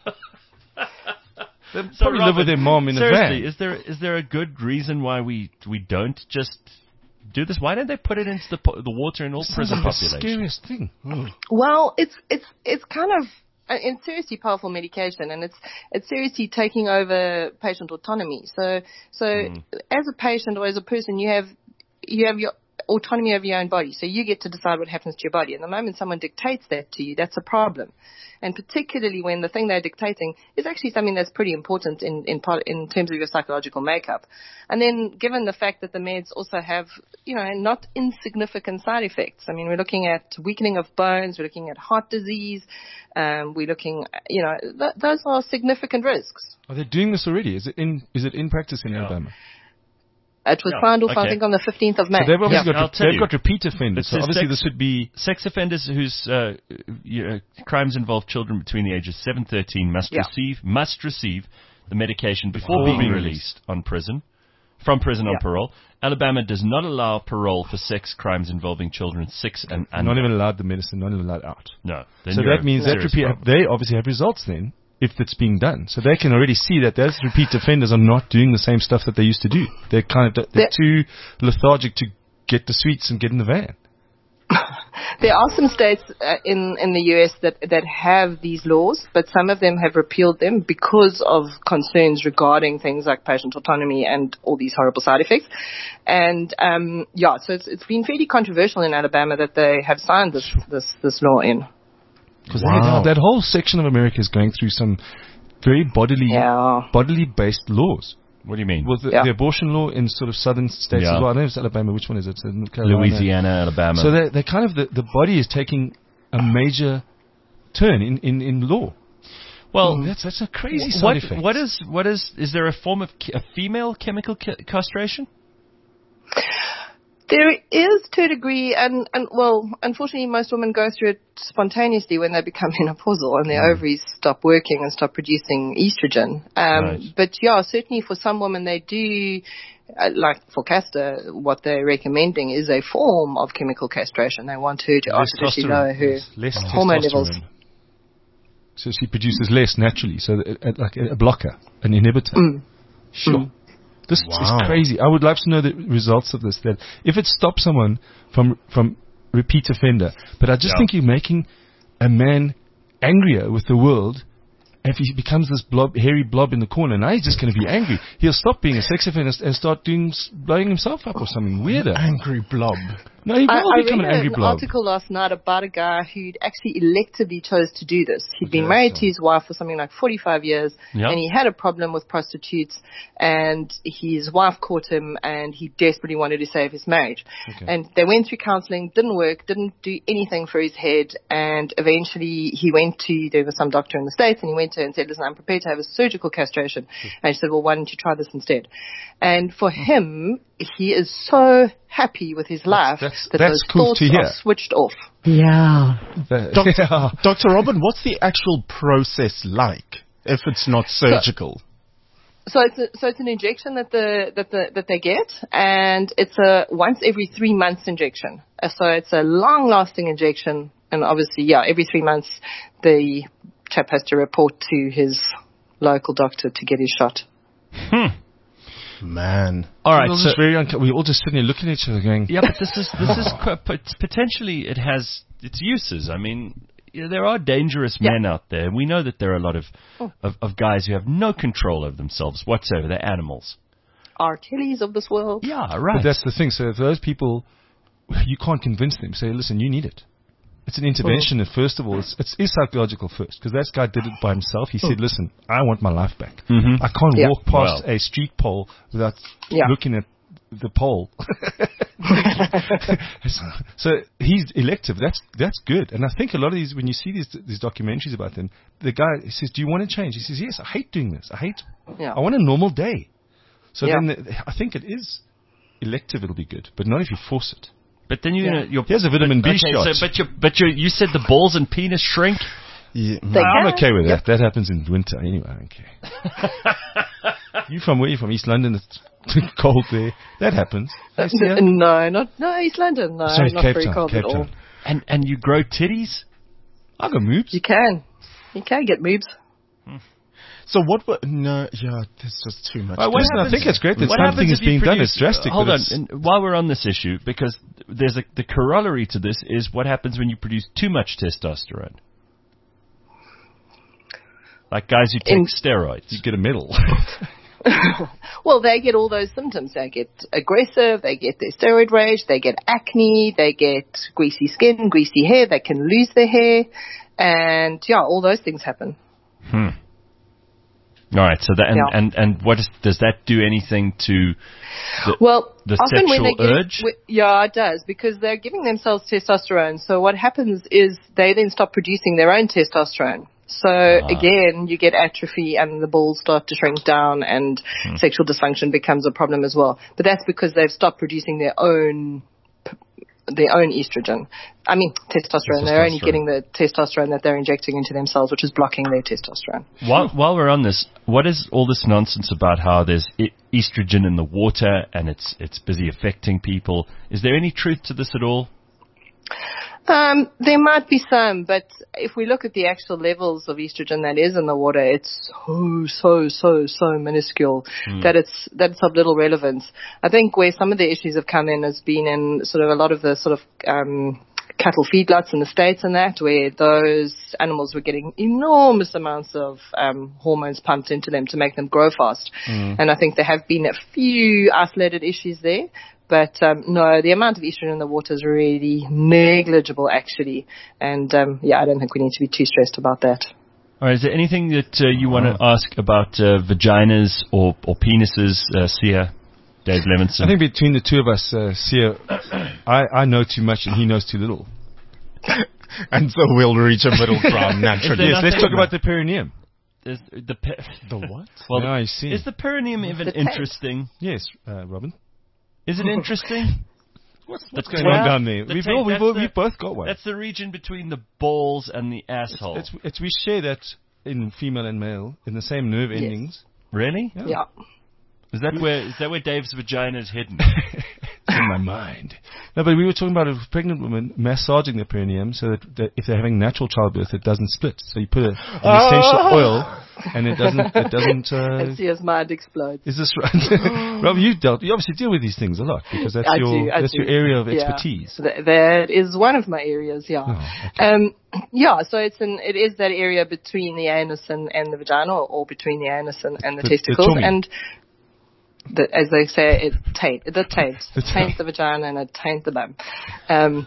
They So, probably live with Robin, their mom in a seriously, van. is there is there a good reason why we we don't just do this? Why don't they put it into the po- the water in all prison Sounds like the populations? scariest thing. Oh. Well, it's it's it's kind of uh, it's seriously powerful medication, and it's it's seriously taking over patient autonomy. So so as a patient or as a person, you have you have your autonomy over your own body. So you get to decide what happens to your body. And the moment someone dictates that to you, that's a problem. And particularly when the thing they're dictating is actually something that's pretty important in, in part, in terms of your psychological makeup. And then given the fact that the meds also have, you know, not insignificant side effects. I mean, we're looking at weakening of bones, we're looking at heart disease, um, we're looking, you know, th- those are significant risks. Are they doing this already? Is it in is it in practice in Alabama? It was Yeah, signed off, I okay. think, on the fifteenth of May. So they've obviously Yeah, I'll got tell they've you. got repeat offenders. It So says obviously sex- this would be Sex offenders whose uh, you know, crimes involve children between the ages seven and thirteen must Yeah. receive must receive the medication before Before being being released on prison from prison on Yeah. parole. Alabama does not allow parole for sex crimes involving children six and under. not even allowed the medicine, not even allowed out. No. Then So you're that a means that serious repeat, problem. they obviously have results then if it's being done. So they can already see that those repeat offenders are not doing the same stuff that they used to do. They're kind of they're They're- too lethargic to get the sweets and get in the van. There are some states uh, in in the U S that that have these laws, but some of them have repealed them because of concerns regarding things like patient autonomy and all these horrible side effects. And um, yeah, so it's it's been fairly controversial in Alabama that they have signed this this this law in. Because Wow. that whole section of America is going through some very bodily Yeah. bodily based laws. What do you mean? With the, Yeah. the abortion law in sort of southern states Yeah. as well. I don't know if it's Alabama. Which one is it? It's in Carolina. Louisiana, Alabama. So they they kind of the, the body is taking a major turn in, in, in law. well, that's that's a crazy side what, effect. what is what is is there a form of ki- a female chemical ca- castration? There is to a degree, and, and well, unfortunately, most women go through it spontaneously when they become menopausal and their ovaries stop working and stop producing estrogen. Um, Right. But yeah, certainly for some women, they do, uh, like for Castor, what they're recommending is a form of chemical castration. They want her to Less artificially testosterone. lower her Less- less hormone testosterone. levels. So she produces less naturally. So that, uh, like a, a blocker, an inhibitor. Mm. Sure. Mm. This Wow. is crazy. I would love to know the results of this. That if it stops someone from from repeat offender, but I just Yeah. think you're making a man angrier with the world. If he becomes this blob, hairy blob in the corner, now he's just going to be angry. He'll stop being a sex offender and start doing blowing himself up or something weirder. Angry blob. No, he will I, I become read an angry an blob. article last night about a guy who'd actually electively chose to do this. He'd been Okay, married so- to his wife for something like forty-five years, Yeah. and he had a problem with prostitutes, and his wife caught him, and he desperately wanted to save his marriage. Okay. And they went through counseling, didn't work, didn't do anything for his head, and eventually he went to, there was some doctor in the States, and he went to her and said, listen, I'm prepared to have a surgical castration. And she said, well, why don't you try this instead? And for him, he is so happy with his life that's- that that's those cool thoughts to hear. are switched off. Yeah. The- yeah. Doctor Robin, what's the actual process like if it's not surgical? So it's a, so it's an injection that the that the that they get, and it's a once every three months injection. Uh, So it's a long lasting injection, and obviously, yeah, every three months the chap has to report to his local doctor to get his shot. Man. All right, We're all so just very unco- we're all just sitting here looking at each other going, yeah, but this is this is quite, pot- potentially it has its uses. I mean, you know, there are dangerous Yeah. men out there. We know that there are a lot of, of of guys who have no control over themselves whatsoever. They're animals. R. Kellys of this world. Yeah, but right. that's the thing. So if those people, you can't convince them. Say, listen, you need it. It's an intervention, and first of all, it's, it's, it's psychological first, because that guy did it by himself. He said, listen, I want my life back. Mhm. I can't Yeah. walk past Well. a street pole without Yeah. looking at the pole. So he's elective. That's that's good. And I think a lot of these, when you see these these documentaries about them, the guy says, do you want to change? He says, yes, I hate doing this. I hate, Yeah. I want a normal day. So Yeah. then the, I think it is elective, it'll be good, but not if you force it. But then you're Yeah. gonna. You're, Here's a vitamin but, B okay, shot. So, but you but you you said the balls and penis shrink. Yeah. They I'm can. okay with that. That happens in winter anyway. I don't care. You from where? You from East London? It's cold there. That happens. That's, yeah. No, not no East London. No, Sorry, not Cape very Town. cold Cape at all. Town. And and you grow titties. I got moves. You can, you can get moves. So what were, no, yeah, there's just too much. Right, what Listen, I happens- think it's great that what something happens is if you being done. produce- It's drastic. Hold but on, it's- and while we're on this issue, because there's a the corollary to this is what happens when you produce too much testosterone. Like guys who take In- steroids. You get a medal. Well, they get all those symptoms. They get aggressive, they get their steroid rage, they get acne, they get greasy skin, greasy hair, they can lose their hair, and yeah, all those things happen. Hmm. All right. So that and Yeah. and, and what is, does that do anything to the, Well, the often when they sexual get, urge? wi- yeah, it does, because they're giving themselves testosterone. So what happens is they then stop producing their own testosterone. So Ah. again, you get atrophy and the balls start to shrink down, and Hmm. sexual dysfunction becomes a problem as well. But that's because they've stopped producing their own their own estrogen. I mean, testosterone. They're only Testosterone. getting the testosterone that they're injecting into themselves, which is blocking their testosterone. While while we're on this, what is all this nonsense about how there's e- estrogen in the water and it's it's busy affecting people? Is there any truth to this at all? Um, there might be some, but if we look at the actual levels of estrogen that is in the water, it's so, so, so, so minuscule that it's, that it's of little relevance. I think where some of the issues have come in has been in sort of a lot of the sort of, um, cattle feedlots in the States and that, where those animals were getting enormous amounts of um, hormones pumped into them to make them grow fast. And I think there have been a few isolated issues there. But um, no, the amount of estrogen in the water is really negligible, actually. And um, yeah, I don't think we need to be too stressed about that. All right. Is there anything that uh, you want to ask about uh, vaginas or, or penises, uh, Sia, Dave Levinson? I think between the two of us, uh, Sia, I, I know too much and he knows too little. And so we'll reach a middle ground naturally. Yes, let's nothing- talk about the perineum. Is the pe- The what? well, No, I see. is the perineum even The tape. interesting? Yes, uh, Robin. Is it interesting? What's, what's going well, on down there? the We've, tape, all, we've, that's all, the- we've both got one. That's the region between the balls and the asshole. It's, it's, we share that in female and male in the same nerve Yes. endings. really? Yeah. Is that where is that where Dave's vagina is hidden? It's in my mind. No, but we were talking about a pregnant woman massaging the perineum so that, that if they're having natural childbirth, it doesn't split. So you put a, an essential oil and it doesn't. It doesn't. And Uh, see his mind explode. is this right? Rob, you dealt. You obviously deal with these things a lot because that's I your do, I that's do. your area of Yeah. expertise. Th- that is one of my areas, yeah. Oh, okay. Um, yeah, so it's an, it is that area between the anus and, and the vagina, or, or between the anus and, and the, The- the testicles. tummy. And the, as they say, it taint, the taint, The taint taint. the vagina and it taint the bum. Um,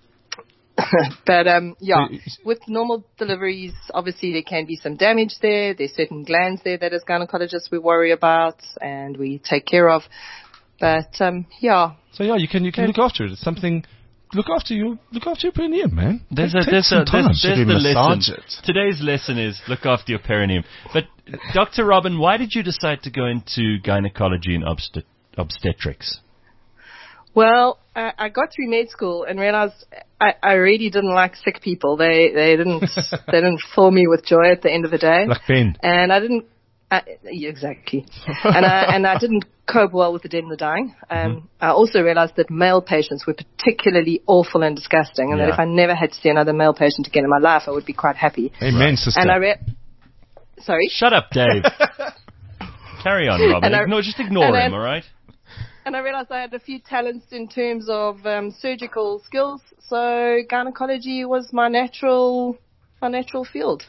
but um, yeah, So- with normal deliveries, obviously there can be some damage there. There's certain glands there that as gynecologists we worry about and we take care of. But um, yeah, So yeah, you can you can look after it. It's something. Look after you. Look after your perineum, man. There's Take- a take there's some a time. there's, there's Should we the massage lesson. it? Today's lesson is look after your perineum. But Doctor Robin, why did you decide to go into gynecology and obstet- obstetrics? well, I, I got through med school and realized I, I really didn't like sick people. They they didn't they didn't fill me with joy at the end of the day. Like Ben. And I didn't. I, yeah, exactly. and I and I didn't cope well with the dead and the dying. Um, Mm-hmm. I also realized that male patients were particularly awful and disgusting, and Yeah. that if I never had to see another male patient again in my life, I would be quite happy. Amen, sister. And I re- sorry. Shut up, Dave. Carry on, Robin. And I- Ignore, just ignore and him, then- all right? And I realized I had a few talents in terms of um, surgical skills, so gynecology was my natural, my natural field.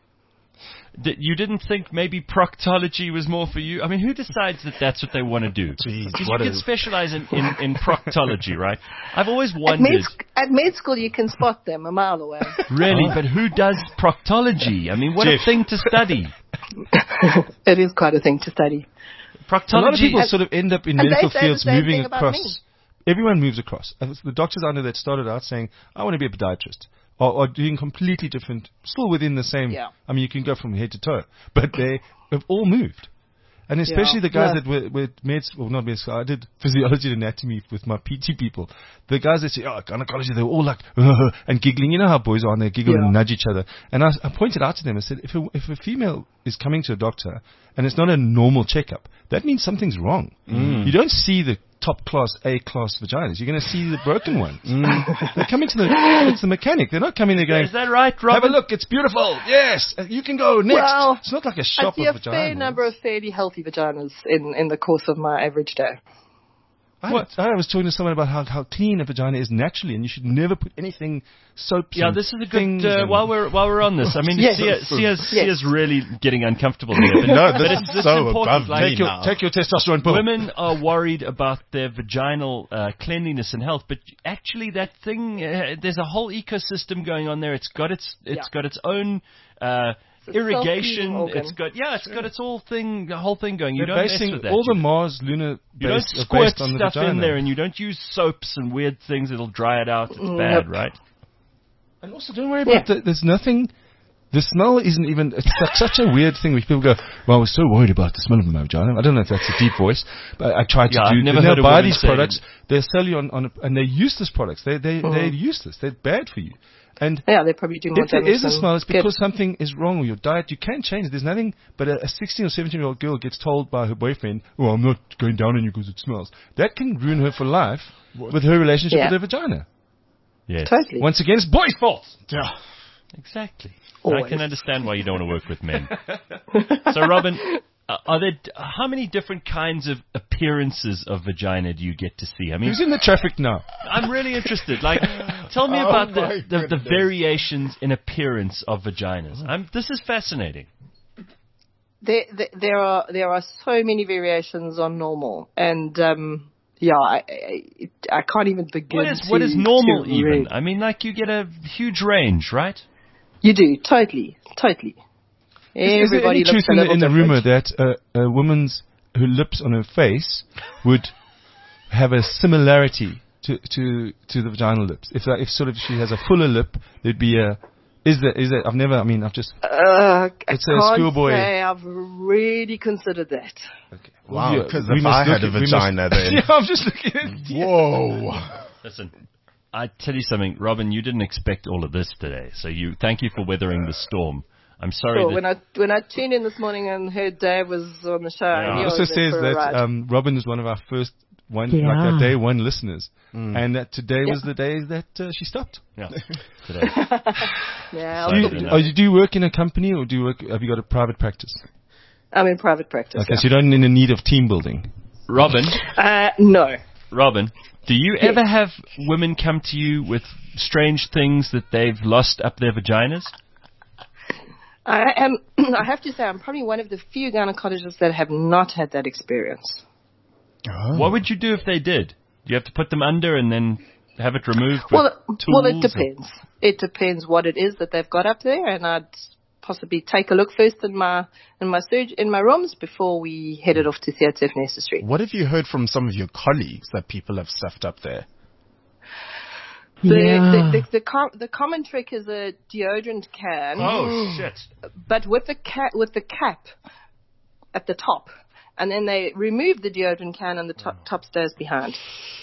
D- you didn't think maybe proctology was more for you? I mean, who decides that that's what they want to do? Jeez, Because what you can is- specialize in, in, in proctology, right? I've always At wondered, med, sc- at med school, you can spot them a mile away. really, but who does proctology? I mean, what Jeff. a thing to study. It is quite a thing to study. a lot of Proctology. people sort of end up in and they medical say the fields same moving thing about across. me. Everyone moves across. Uh, The doctors I know that started out saying, I want to be a podiatrist. Or, or doing completely different, still within the same. Yeah. I mean, you can go from head to toe. But they have all moved. And especially Yeah. the guys Yeah. that were, were med well, not med school. I did physiology and anatomy with my P T people. The guys that say, oh, gynecology, they were all like, and giggling. You know how boys are, and they giggle Yeah. and nudge each other. And I, I pointed out to them, I said, if a, if a female is coming to a doctor and it's not a normal checkup, that means something's wrong. You don't see the top class, A class vaginas. You're going to see the broken ones. They're coming to the, it's the mechanic. They're not coming there going, Is that right, have a Robin? look, it's beautiful. Yes, uh, you can go next. Well, it's not like a I shop see of a vaginas. fair number of fairly healthy vaginas in, in the course of my average day. I, I was talking to someone about how, how clean a vagina is naturally, and you should never put anything soaps. Yeah, and this is a things good. Uh, and- while we're while we're on this, I mean, Yes. Sia's Sia's Yes. Sia's really getting uncomfortable here. But, No, but this it's, is this is so important. above Like, me take your now. take your testosterone pill. women are worried about their vaginal uh, cleanliness and health, but actually, that thing, uh, there's a whole ecosystem going on there. It's got its it's Yeah. got its own. Uh, It's a irrigation. self-healing organ. It's got yeah. It's got its all thing, the whole thing going. You They're don't mess basing with that. all the You- Mars lunar You don't base are squirt based on the stuff vagina. in there, and you don't use soaps and weird things. It'll dry it out. It's Mm, bad, yep. right? And also, don't worry Yeah. about the, there's nothing. The smell isn't even. It's such, such a weird thing. Where people go, "Well, I was so worried about the smell of my vagina." I don't know if that's a deep voice, but I tried Yeah, to do. I've never and heard they'll a buy woman these say products. They sell you on, on a, and they're useless products. They they Mhm. they're useless. They're bad for you. And Yeah, they probably do more if there damage is a than smell, it's good. because something is wrong with your diet. You can change it. There's nothing. But a, a sixteen or seventeen year old girl gets told by her boyfriend, "Oh, I'm not going down on you because it smells." That can ruin her for life with her relationship Yeah. with her vagina. Yes. Totally. Once again, it's boys' fault. Yeah. Exactly. Always. I can understand why you don't want to work with men. So, Robin, uh, are there how many different kinds of appearances of vagina do you get to see? I mean, Who's in the traffic now? I'm really interested. Like, tell me Oh about my the, the, the goodness. variations in appearance of vaginas. I'm, this is fascinating. There, there, there are there are so many variations on normal, and um, yeah, I, I, I can't even begin. What is to, what is normal to even? really- I mean, like you get a huge range, right? You do totally, totally. Is, is there Everybody any truth looks a in the, little in the different. rumor that uh, a woman's her lips on her face would have a similarity to to to the vaginal lips? If uh, if sort of she has a fuller lip, there'd be a. Is there is there? I've never. I mean, I've just. Uh, It's I a can't schoolboy. say I've really considered that. Okay. Wow, Yeah, 'cause we if must I had look a at- we must- vagina then. Yeah, I'm just looking at. Whoa. Listen, I tell you something, Robin. You didn't expect all of this today, so you thank you for weathering the storm. I'm sorry Sure, that when I when I tuned in this morning and heard Dave was on the show, I Yeah. knew It I also was in says for a that ride. um, Robin is one of our first one Yeah. like our day one listeners, Mm. and that today Yeah. was the day that uh, she stopped. Yeah. Today. Yeah, Sorry, I'll- didn't know. Oh, you do you work in a company, or do you work? Have you got a private practice? I'm in private practice. Okay, so you're not in the need of team building. Robin, Uh, no. Robin, do you Yes. ever have women come to you with strange things that they've lost up their vaginas? I am. I have to say, I'm probably one of the few gynecologists that have not had that experience. Oh. What would you do if they did? Do you have to put them under and then have it removed with Well, tools? well, it or- depends. It depends what it is that they've got up there, and I'd possibly take a look first in my in my surg- in my rooms before we headed off to theatre if necessary. What have you heard from some of your colleagues that people have stuffed up there? The, Yeah. the, the, the, com- the common trick is a deodorant can, Oh, shit. but with the ca- with the cap at the top, and then they remove the deodorant can and the top, top stays behind.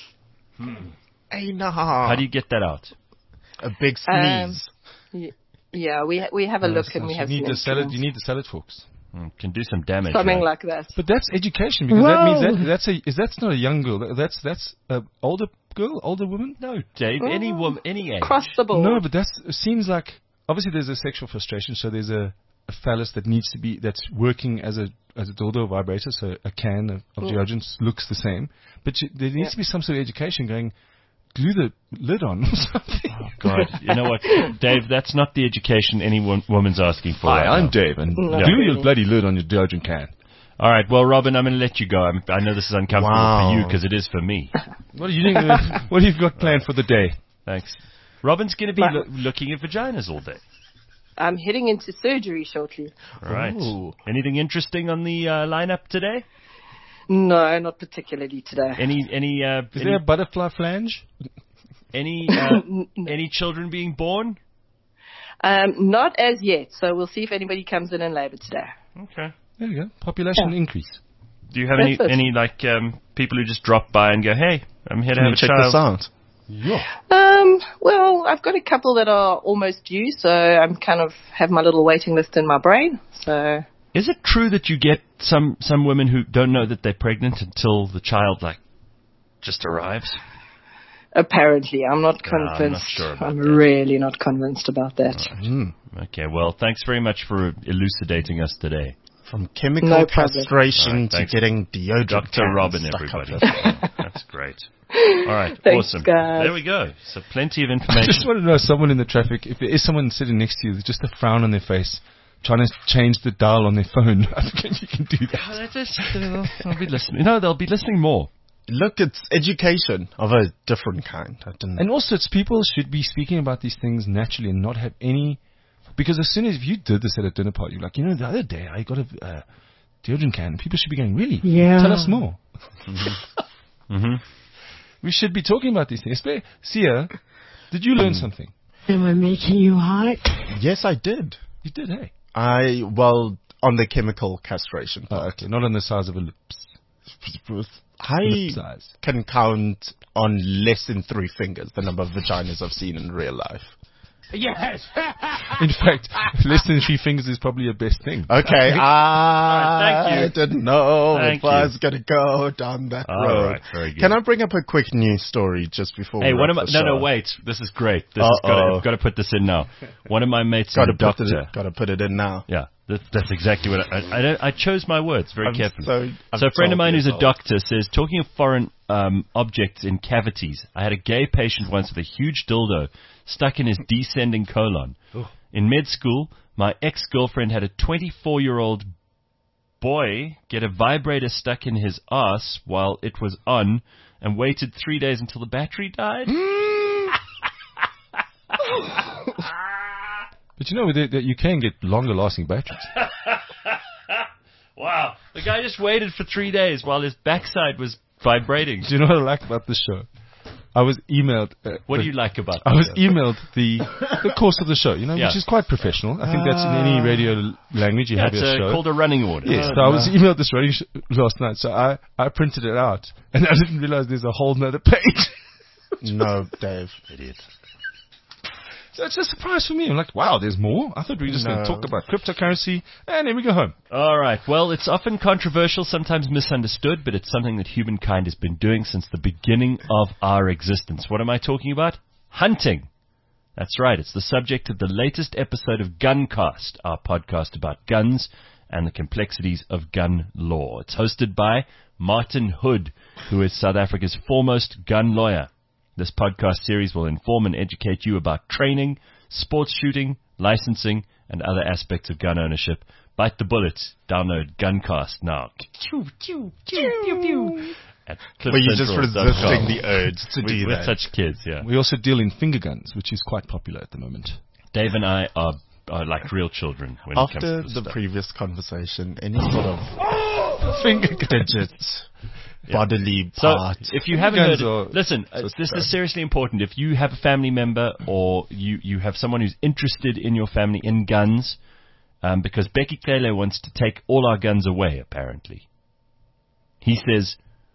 Hey, nah. How do you get that out? A big Um, sneeze. Y- Yeah, we we have a look and we you have need some the salad. You instruments. need the salad forks. Mm, can do some damage. something right? like that. But that's education, because that means Whoa. that that's a is that's not a young girl. That- That's that's a older girl, older woman. No, Dave. Any woman, any age. Across the board. No, but that's it seems like obviously there's a sexual frustration, so there's a, a phallus that needs to be that's working as a as a dildo vibrator, so a can of, of deodorant looks the same, but you, there needs Yeah. to be some sort of education going. Glue the lid on or something. Oh, God, you know what, Dave? That's not the education any wo- woman's asking for. Hi, right I'm now. Dave, and No. glue your bloody lid on your deodorant can. All right, well, Robin, I'm going to let you go. I'm, I know this is uncomfortable Wow. for you because it is for me. What are you doing? What have you got planned for the day? Thanks. Robin's going to be Right. lo- looking at vaginas all day. I'm heading into surgery shortly. All right. Ooh. Anything interesting on the uh, lineup today? No, not particularly today. Any any uh, Is any there a butterfly flange? any, uh, any children being born? Um, not as yet, so we'll see if anybody comes in in labour today. Okay. There you go. Population Yeah. increase. Do you have any That's it. any like um, people who just drop by and go, "Hey, I'm here to Can have you a check child"? this out? Yeah. Um, well, I've got a couple that are almost due, so I'm kind of have my little waiting list in my brain. So Is it true that you get some some women who don't know that they're pregnant until the child like just arrives? apparently, I'm not Yeah, I'm not convinced. sure about I'm that. really not convinced about that. Mm. Okay, well, thanks very much for elucidating us today. From chemical No problem. castration All right, to thanks. getting deodorant. Doctor cans Robin, stuck up everybody. your- That's great. All right, Thanks, awesome. guys. There we go. So plenty of I just information. want to know someone in the traffic, if there is someone sitting next to you, with just a frown on their face, trying to change the dial on their phone. I think you can do Oh, that. that's just- they'll, they'll be listening. No, they'll be listening more. Look, it's education of a different kind. I didn't. And also, it's people should be speaking about these things naturally and not have any. Because as soon as if you did this at a dinner party, you're like, you know, the other day I got a uh, deodorant can. People should be going, really? Yeah. Tell us more. Mm-hmm. We should be talking about these things. Espe- Sia, did you learn something? Am I making you hot? Yes, I did. You did, hey? I well on the chemical castration Oh, part. okay. Not on the size of a lips. I Lip size. can count on less than three fingers the number of vaginas I've seen in real life. Yes. In fact, less than three fingers is probably your best thing. Okay, I thank you. didn't know Thank if I you. was going to go down that All road. right, very good. Can I bring up a quick news story just before Hey, we one wrap of my, the no, no, show? wait. This is great. This is got Uh-oh. I've got to put this in now. One of my mates is Got a to put doctor. it. Got to put it in now. Yeah, that, that's exactly what I, I, I, don't- I chose my words very I'm carefully. so- I'm so a friend of told mine who's a yourself. doctor says, talking of foreign um, objects in cavities, I had a gay patient once with a huge dildo stuck in his descending colon. In med school, my ex-girlfriend had a twenty-four-year-old boy get a vibrator stuck in his ass while it was on and waited three days until the battery died. But you know that that you can get longer lasting batteries. Wow. The guy just waited for three days while his backside was vibrating. Do you know what I like about this show? I was emailed. Uh, What the- do you like about I was that? emailed the the course of the show, you know, Yeah. which is quite professional. I think that's in any radio l- language you Yeah, have it's your uh, show. called a running order. Yes, so I was emailed this running sh- last night, so I, I printed it out, and I didn't realize there's a whole nother page. No, Dave. Idiot. So it's a surprise for me. I'm like, wow, there's more? I thought we were just going No. to talk about cryptocurrency, and then we go home. All right. Well, it's often controversial, sometimes misunderstood, but it's something that humankind has been doing since the beginning of our existence. What am I talking about? Hunting. That's right. It's the subject of the latest episode of Guncast, our podcast about guns and the complexities of gun law. It's hosted by Martin Hood, who is South Africa's foremost gun lawyer. This podcast series will inform and educate you about training, sports shooting, licensing, and other aspects of gun ownership. Bite the bullet. Download Guncast now. At But you're just cliff central dot com. resisting the urge to We- do We're that. such kids, yeah. We also deal in finger guns, which is quite popular at the moment. Dave and I are, are like real children when it comes After to this the stuff. previous conversation, any sort of finger digit, bodily So, part. if you haven't heard, guns are listen, uh, just this bad. is seriously important. If you have a family member or you, you have someone who's interested in your family in guns, um, because Becky Cele wants to take all our guns away, apparently. He says,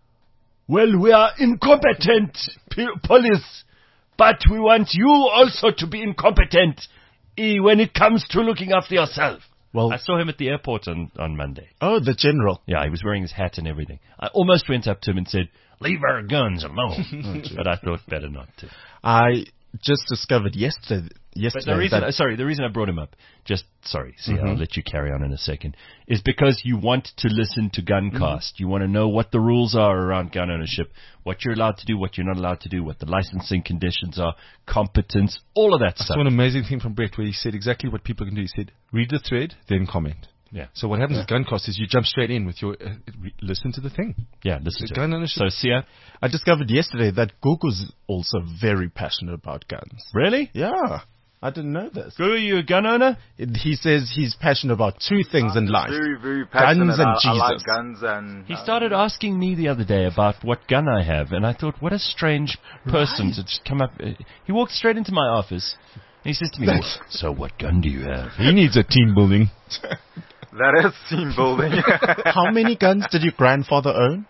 well, we are incompetent p- police, but we want you also to be incompetent eh, when it comes to looking after yourself. Well, I saw him at the airport on, on Monday. oh, the general. Yeah, he was wearing his hat and everything. I almost went up to him and said, leave our guns alone. But I thought better not to. I just discovered yesterday. But Yesterday the reason, that uh, sorry, the reason I brought him up, just, sorry, see, I'll let you carry on in a second, is because you want to listen to Guncast. You want to know what the rules are around gun ownership, what you're allowed to do, what you're not allowed to do, what the licensing conditions are, competence, all of that I stuff. saw an amazing thing from Brett where he said exactly what people can do. He said, read the thread, then comment. Yeah. So what happens with Guncast is you jump straight in with your, uh, re- listen to the thing. Yeah, listen The to gun it. ownership- So, Sia, I discovered yesterday that Google's also very passionate about guns. really? Yeah, I didn't know this. Guru, you a gun owner? It- He says he's passionate about two things in life. Very, very passionate. Guns and I, I like Jesus. guns and He started asking me the other day about what gun I have, and I thought, what a strange person to just come up. uh, He walked straight into my office, and he says to me, so what gun do you have? He needs a team building. that is team building. How many guns did your grandfather own?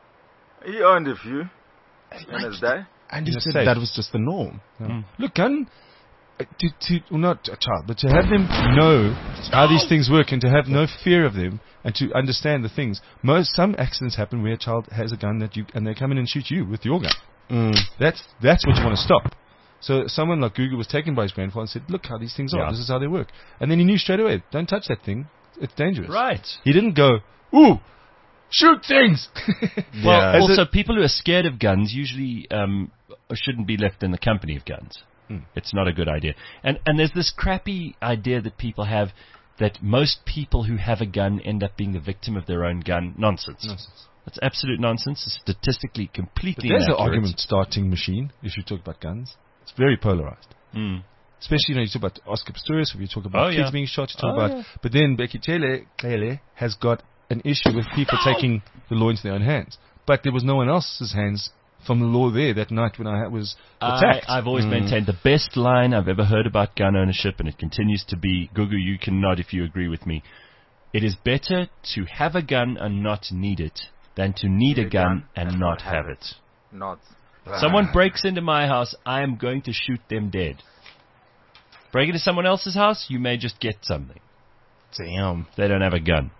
He owned a few in his day. And he In a said safe. that was just the norm. Look, gun, uh, to, to, well, not a child, but to have them know how these things work and to have no fear of them and to understand the things. Most, some accidents happen where a child has a gun that you, and they come in and shoot you with your gun. Mm. That's, that's what you want to stop. So someone like Gugu was taken by his grandfather and said, look how these things are. Yeah. This is how they work. And then he knew straight away, don't touch that thing. It's dangerous. Right. He didn't go, ooh, shoot things. Well, Yeah. also, people who are scared of guns usually um, shouldn't be left in the company of guns. Hmm. It's not a good idea. And and there's this crappy idea that people have that most people who have a gun end up being the victim of their own gun. Nonsense. Nonsense. That's absolute nonsense. It's statistically But completely there's an inaccurate. argument starting machine if you talk about guns. It's very polarized. Mm. Especially, you know, you talk about Oscar Pistorius, or you talk about Oh, kids yeah. being shot, you talk Oh, about... yeah. But then Becky Cele, Cele has got an issue with people taking the law into their own hands. But there was no one else's hands from the law there that night when I was I, attacked. I've always maintained the best line I've ever heard about gun ownership, and it continues to be, Gugu, you can nod if you agree with me. It is better to have a gun and not need it than to need a gun and not have it. Not. Someone breaks into my house, I am going to shoot them dead. Break into someone else's house, you may just get something. Damn. They don't have a gun.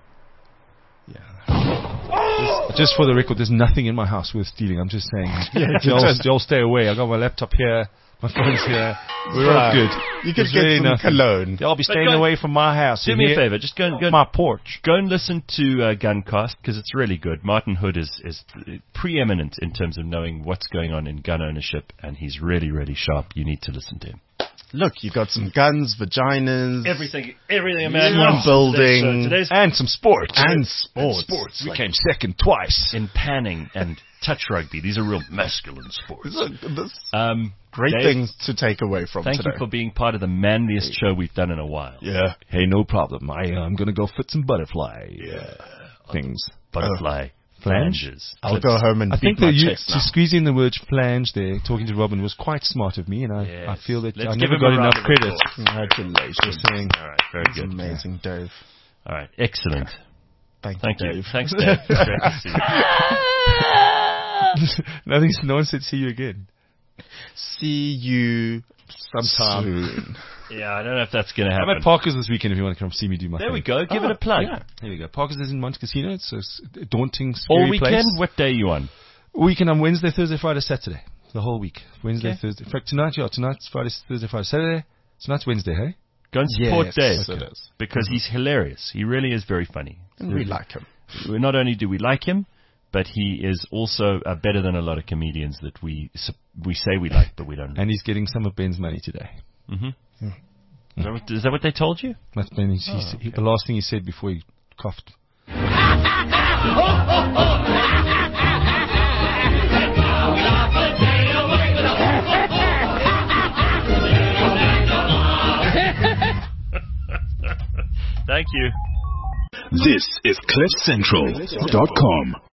Just for the record, there's nothing in my house worth stealing. I'm just saying. Yeah, Joel, Joel, stay away. I got my laptop here. My phone's here. We're all Right. good. You could There's get really some nothing. cologne. I'll be staying go- away from my house. Do in me a here. favor, just go and go, My porch. go and listen to uh, Guncast, because it's really good. Martin Hood is, is preeminent in terms of knowing what's going on in gun ownership, and he's really, really sharp. You need to listen to him. Look, you got some guns, vaginas, Everything, everything a man man wants. building. Today's And some sports. and sports. sports. We came second twice. in panning and touch rugby. These are real masculine sports. Look, this Um, great Dave, things to take away from Thank today. you for being part of the manliest show we've done in a while. yeah. Hey, no problem. I, uh, I'm going to go fit some butterfly uh, things. Butterfly flange? flanges. I'll go home and I beat think my that you, chest now. to squeeze in the word flange there, talking to Robin, was quite smart of me, and I, Yes. I feel that Let's I give never him got a round enough of credit. applause. Congratulations. Just saying. All right, very That's good. amazing, Dave. All right, excellent. Thank, Thank you, you. Dave. Thanks, Dave. It's great to see you. Nothing. No one said see you again. See you sometime. Soon. Yeah, I don't know if that's going to I'm happen. at Parker's this weekend if you want to come see me do my There thing. we go. Give Oh, it a plug. Yeah. There we go. Parker's is in Monte Casino. It's a daunting, scary All weekend? place. What day are you on? Weekend on Wednesday, Thursday, Friday, Saturday. The whole week. Wednesday, Okay. Thursday. In fact, tonight, yeah, tonight's Friday, Thursday, Friday, Saturday. Tonight's Wednesday, hey? Go and support Yes, Dave. it is. Because he's hilarious. He really is very funny. And we like him. We- Not only do we like him, but he is also uh, better than a lot of comedians that we sup- we say we like, but we don't. And he's getting some of Ben's money today. Mm-hmm. Is, that what, is that what they told you? That's Ben. He's, he's, he, the last thing he said before he coughed. Thank you. This is cliff central dot com.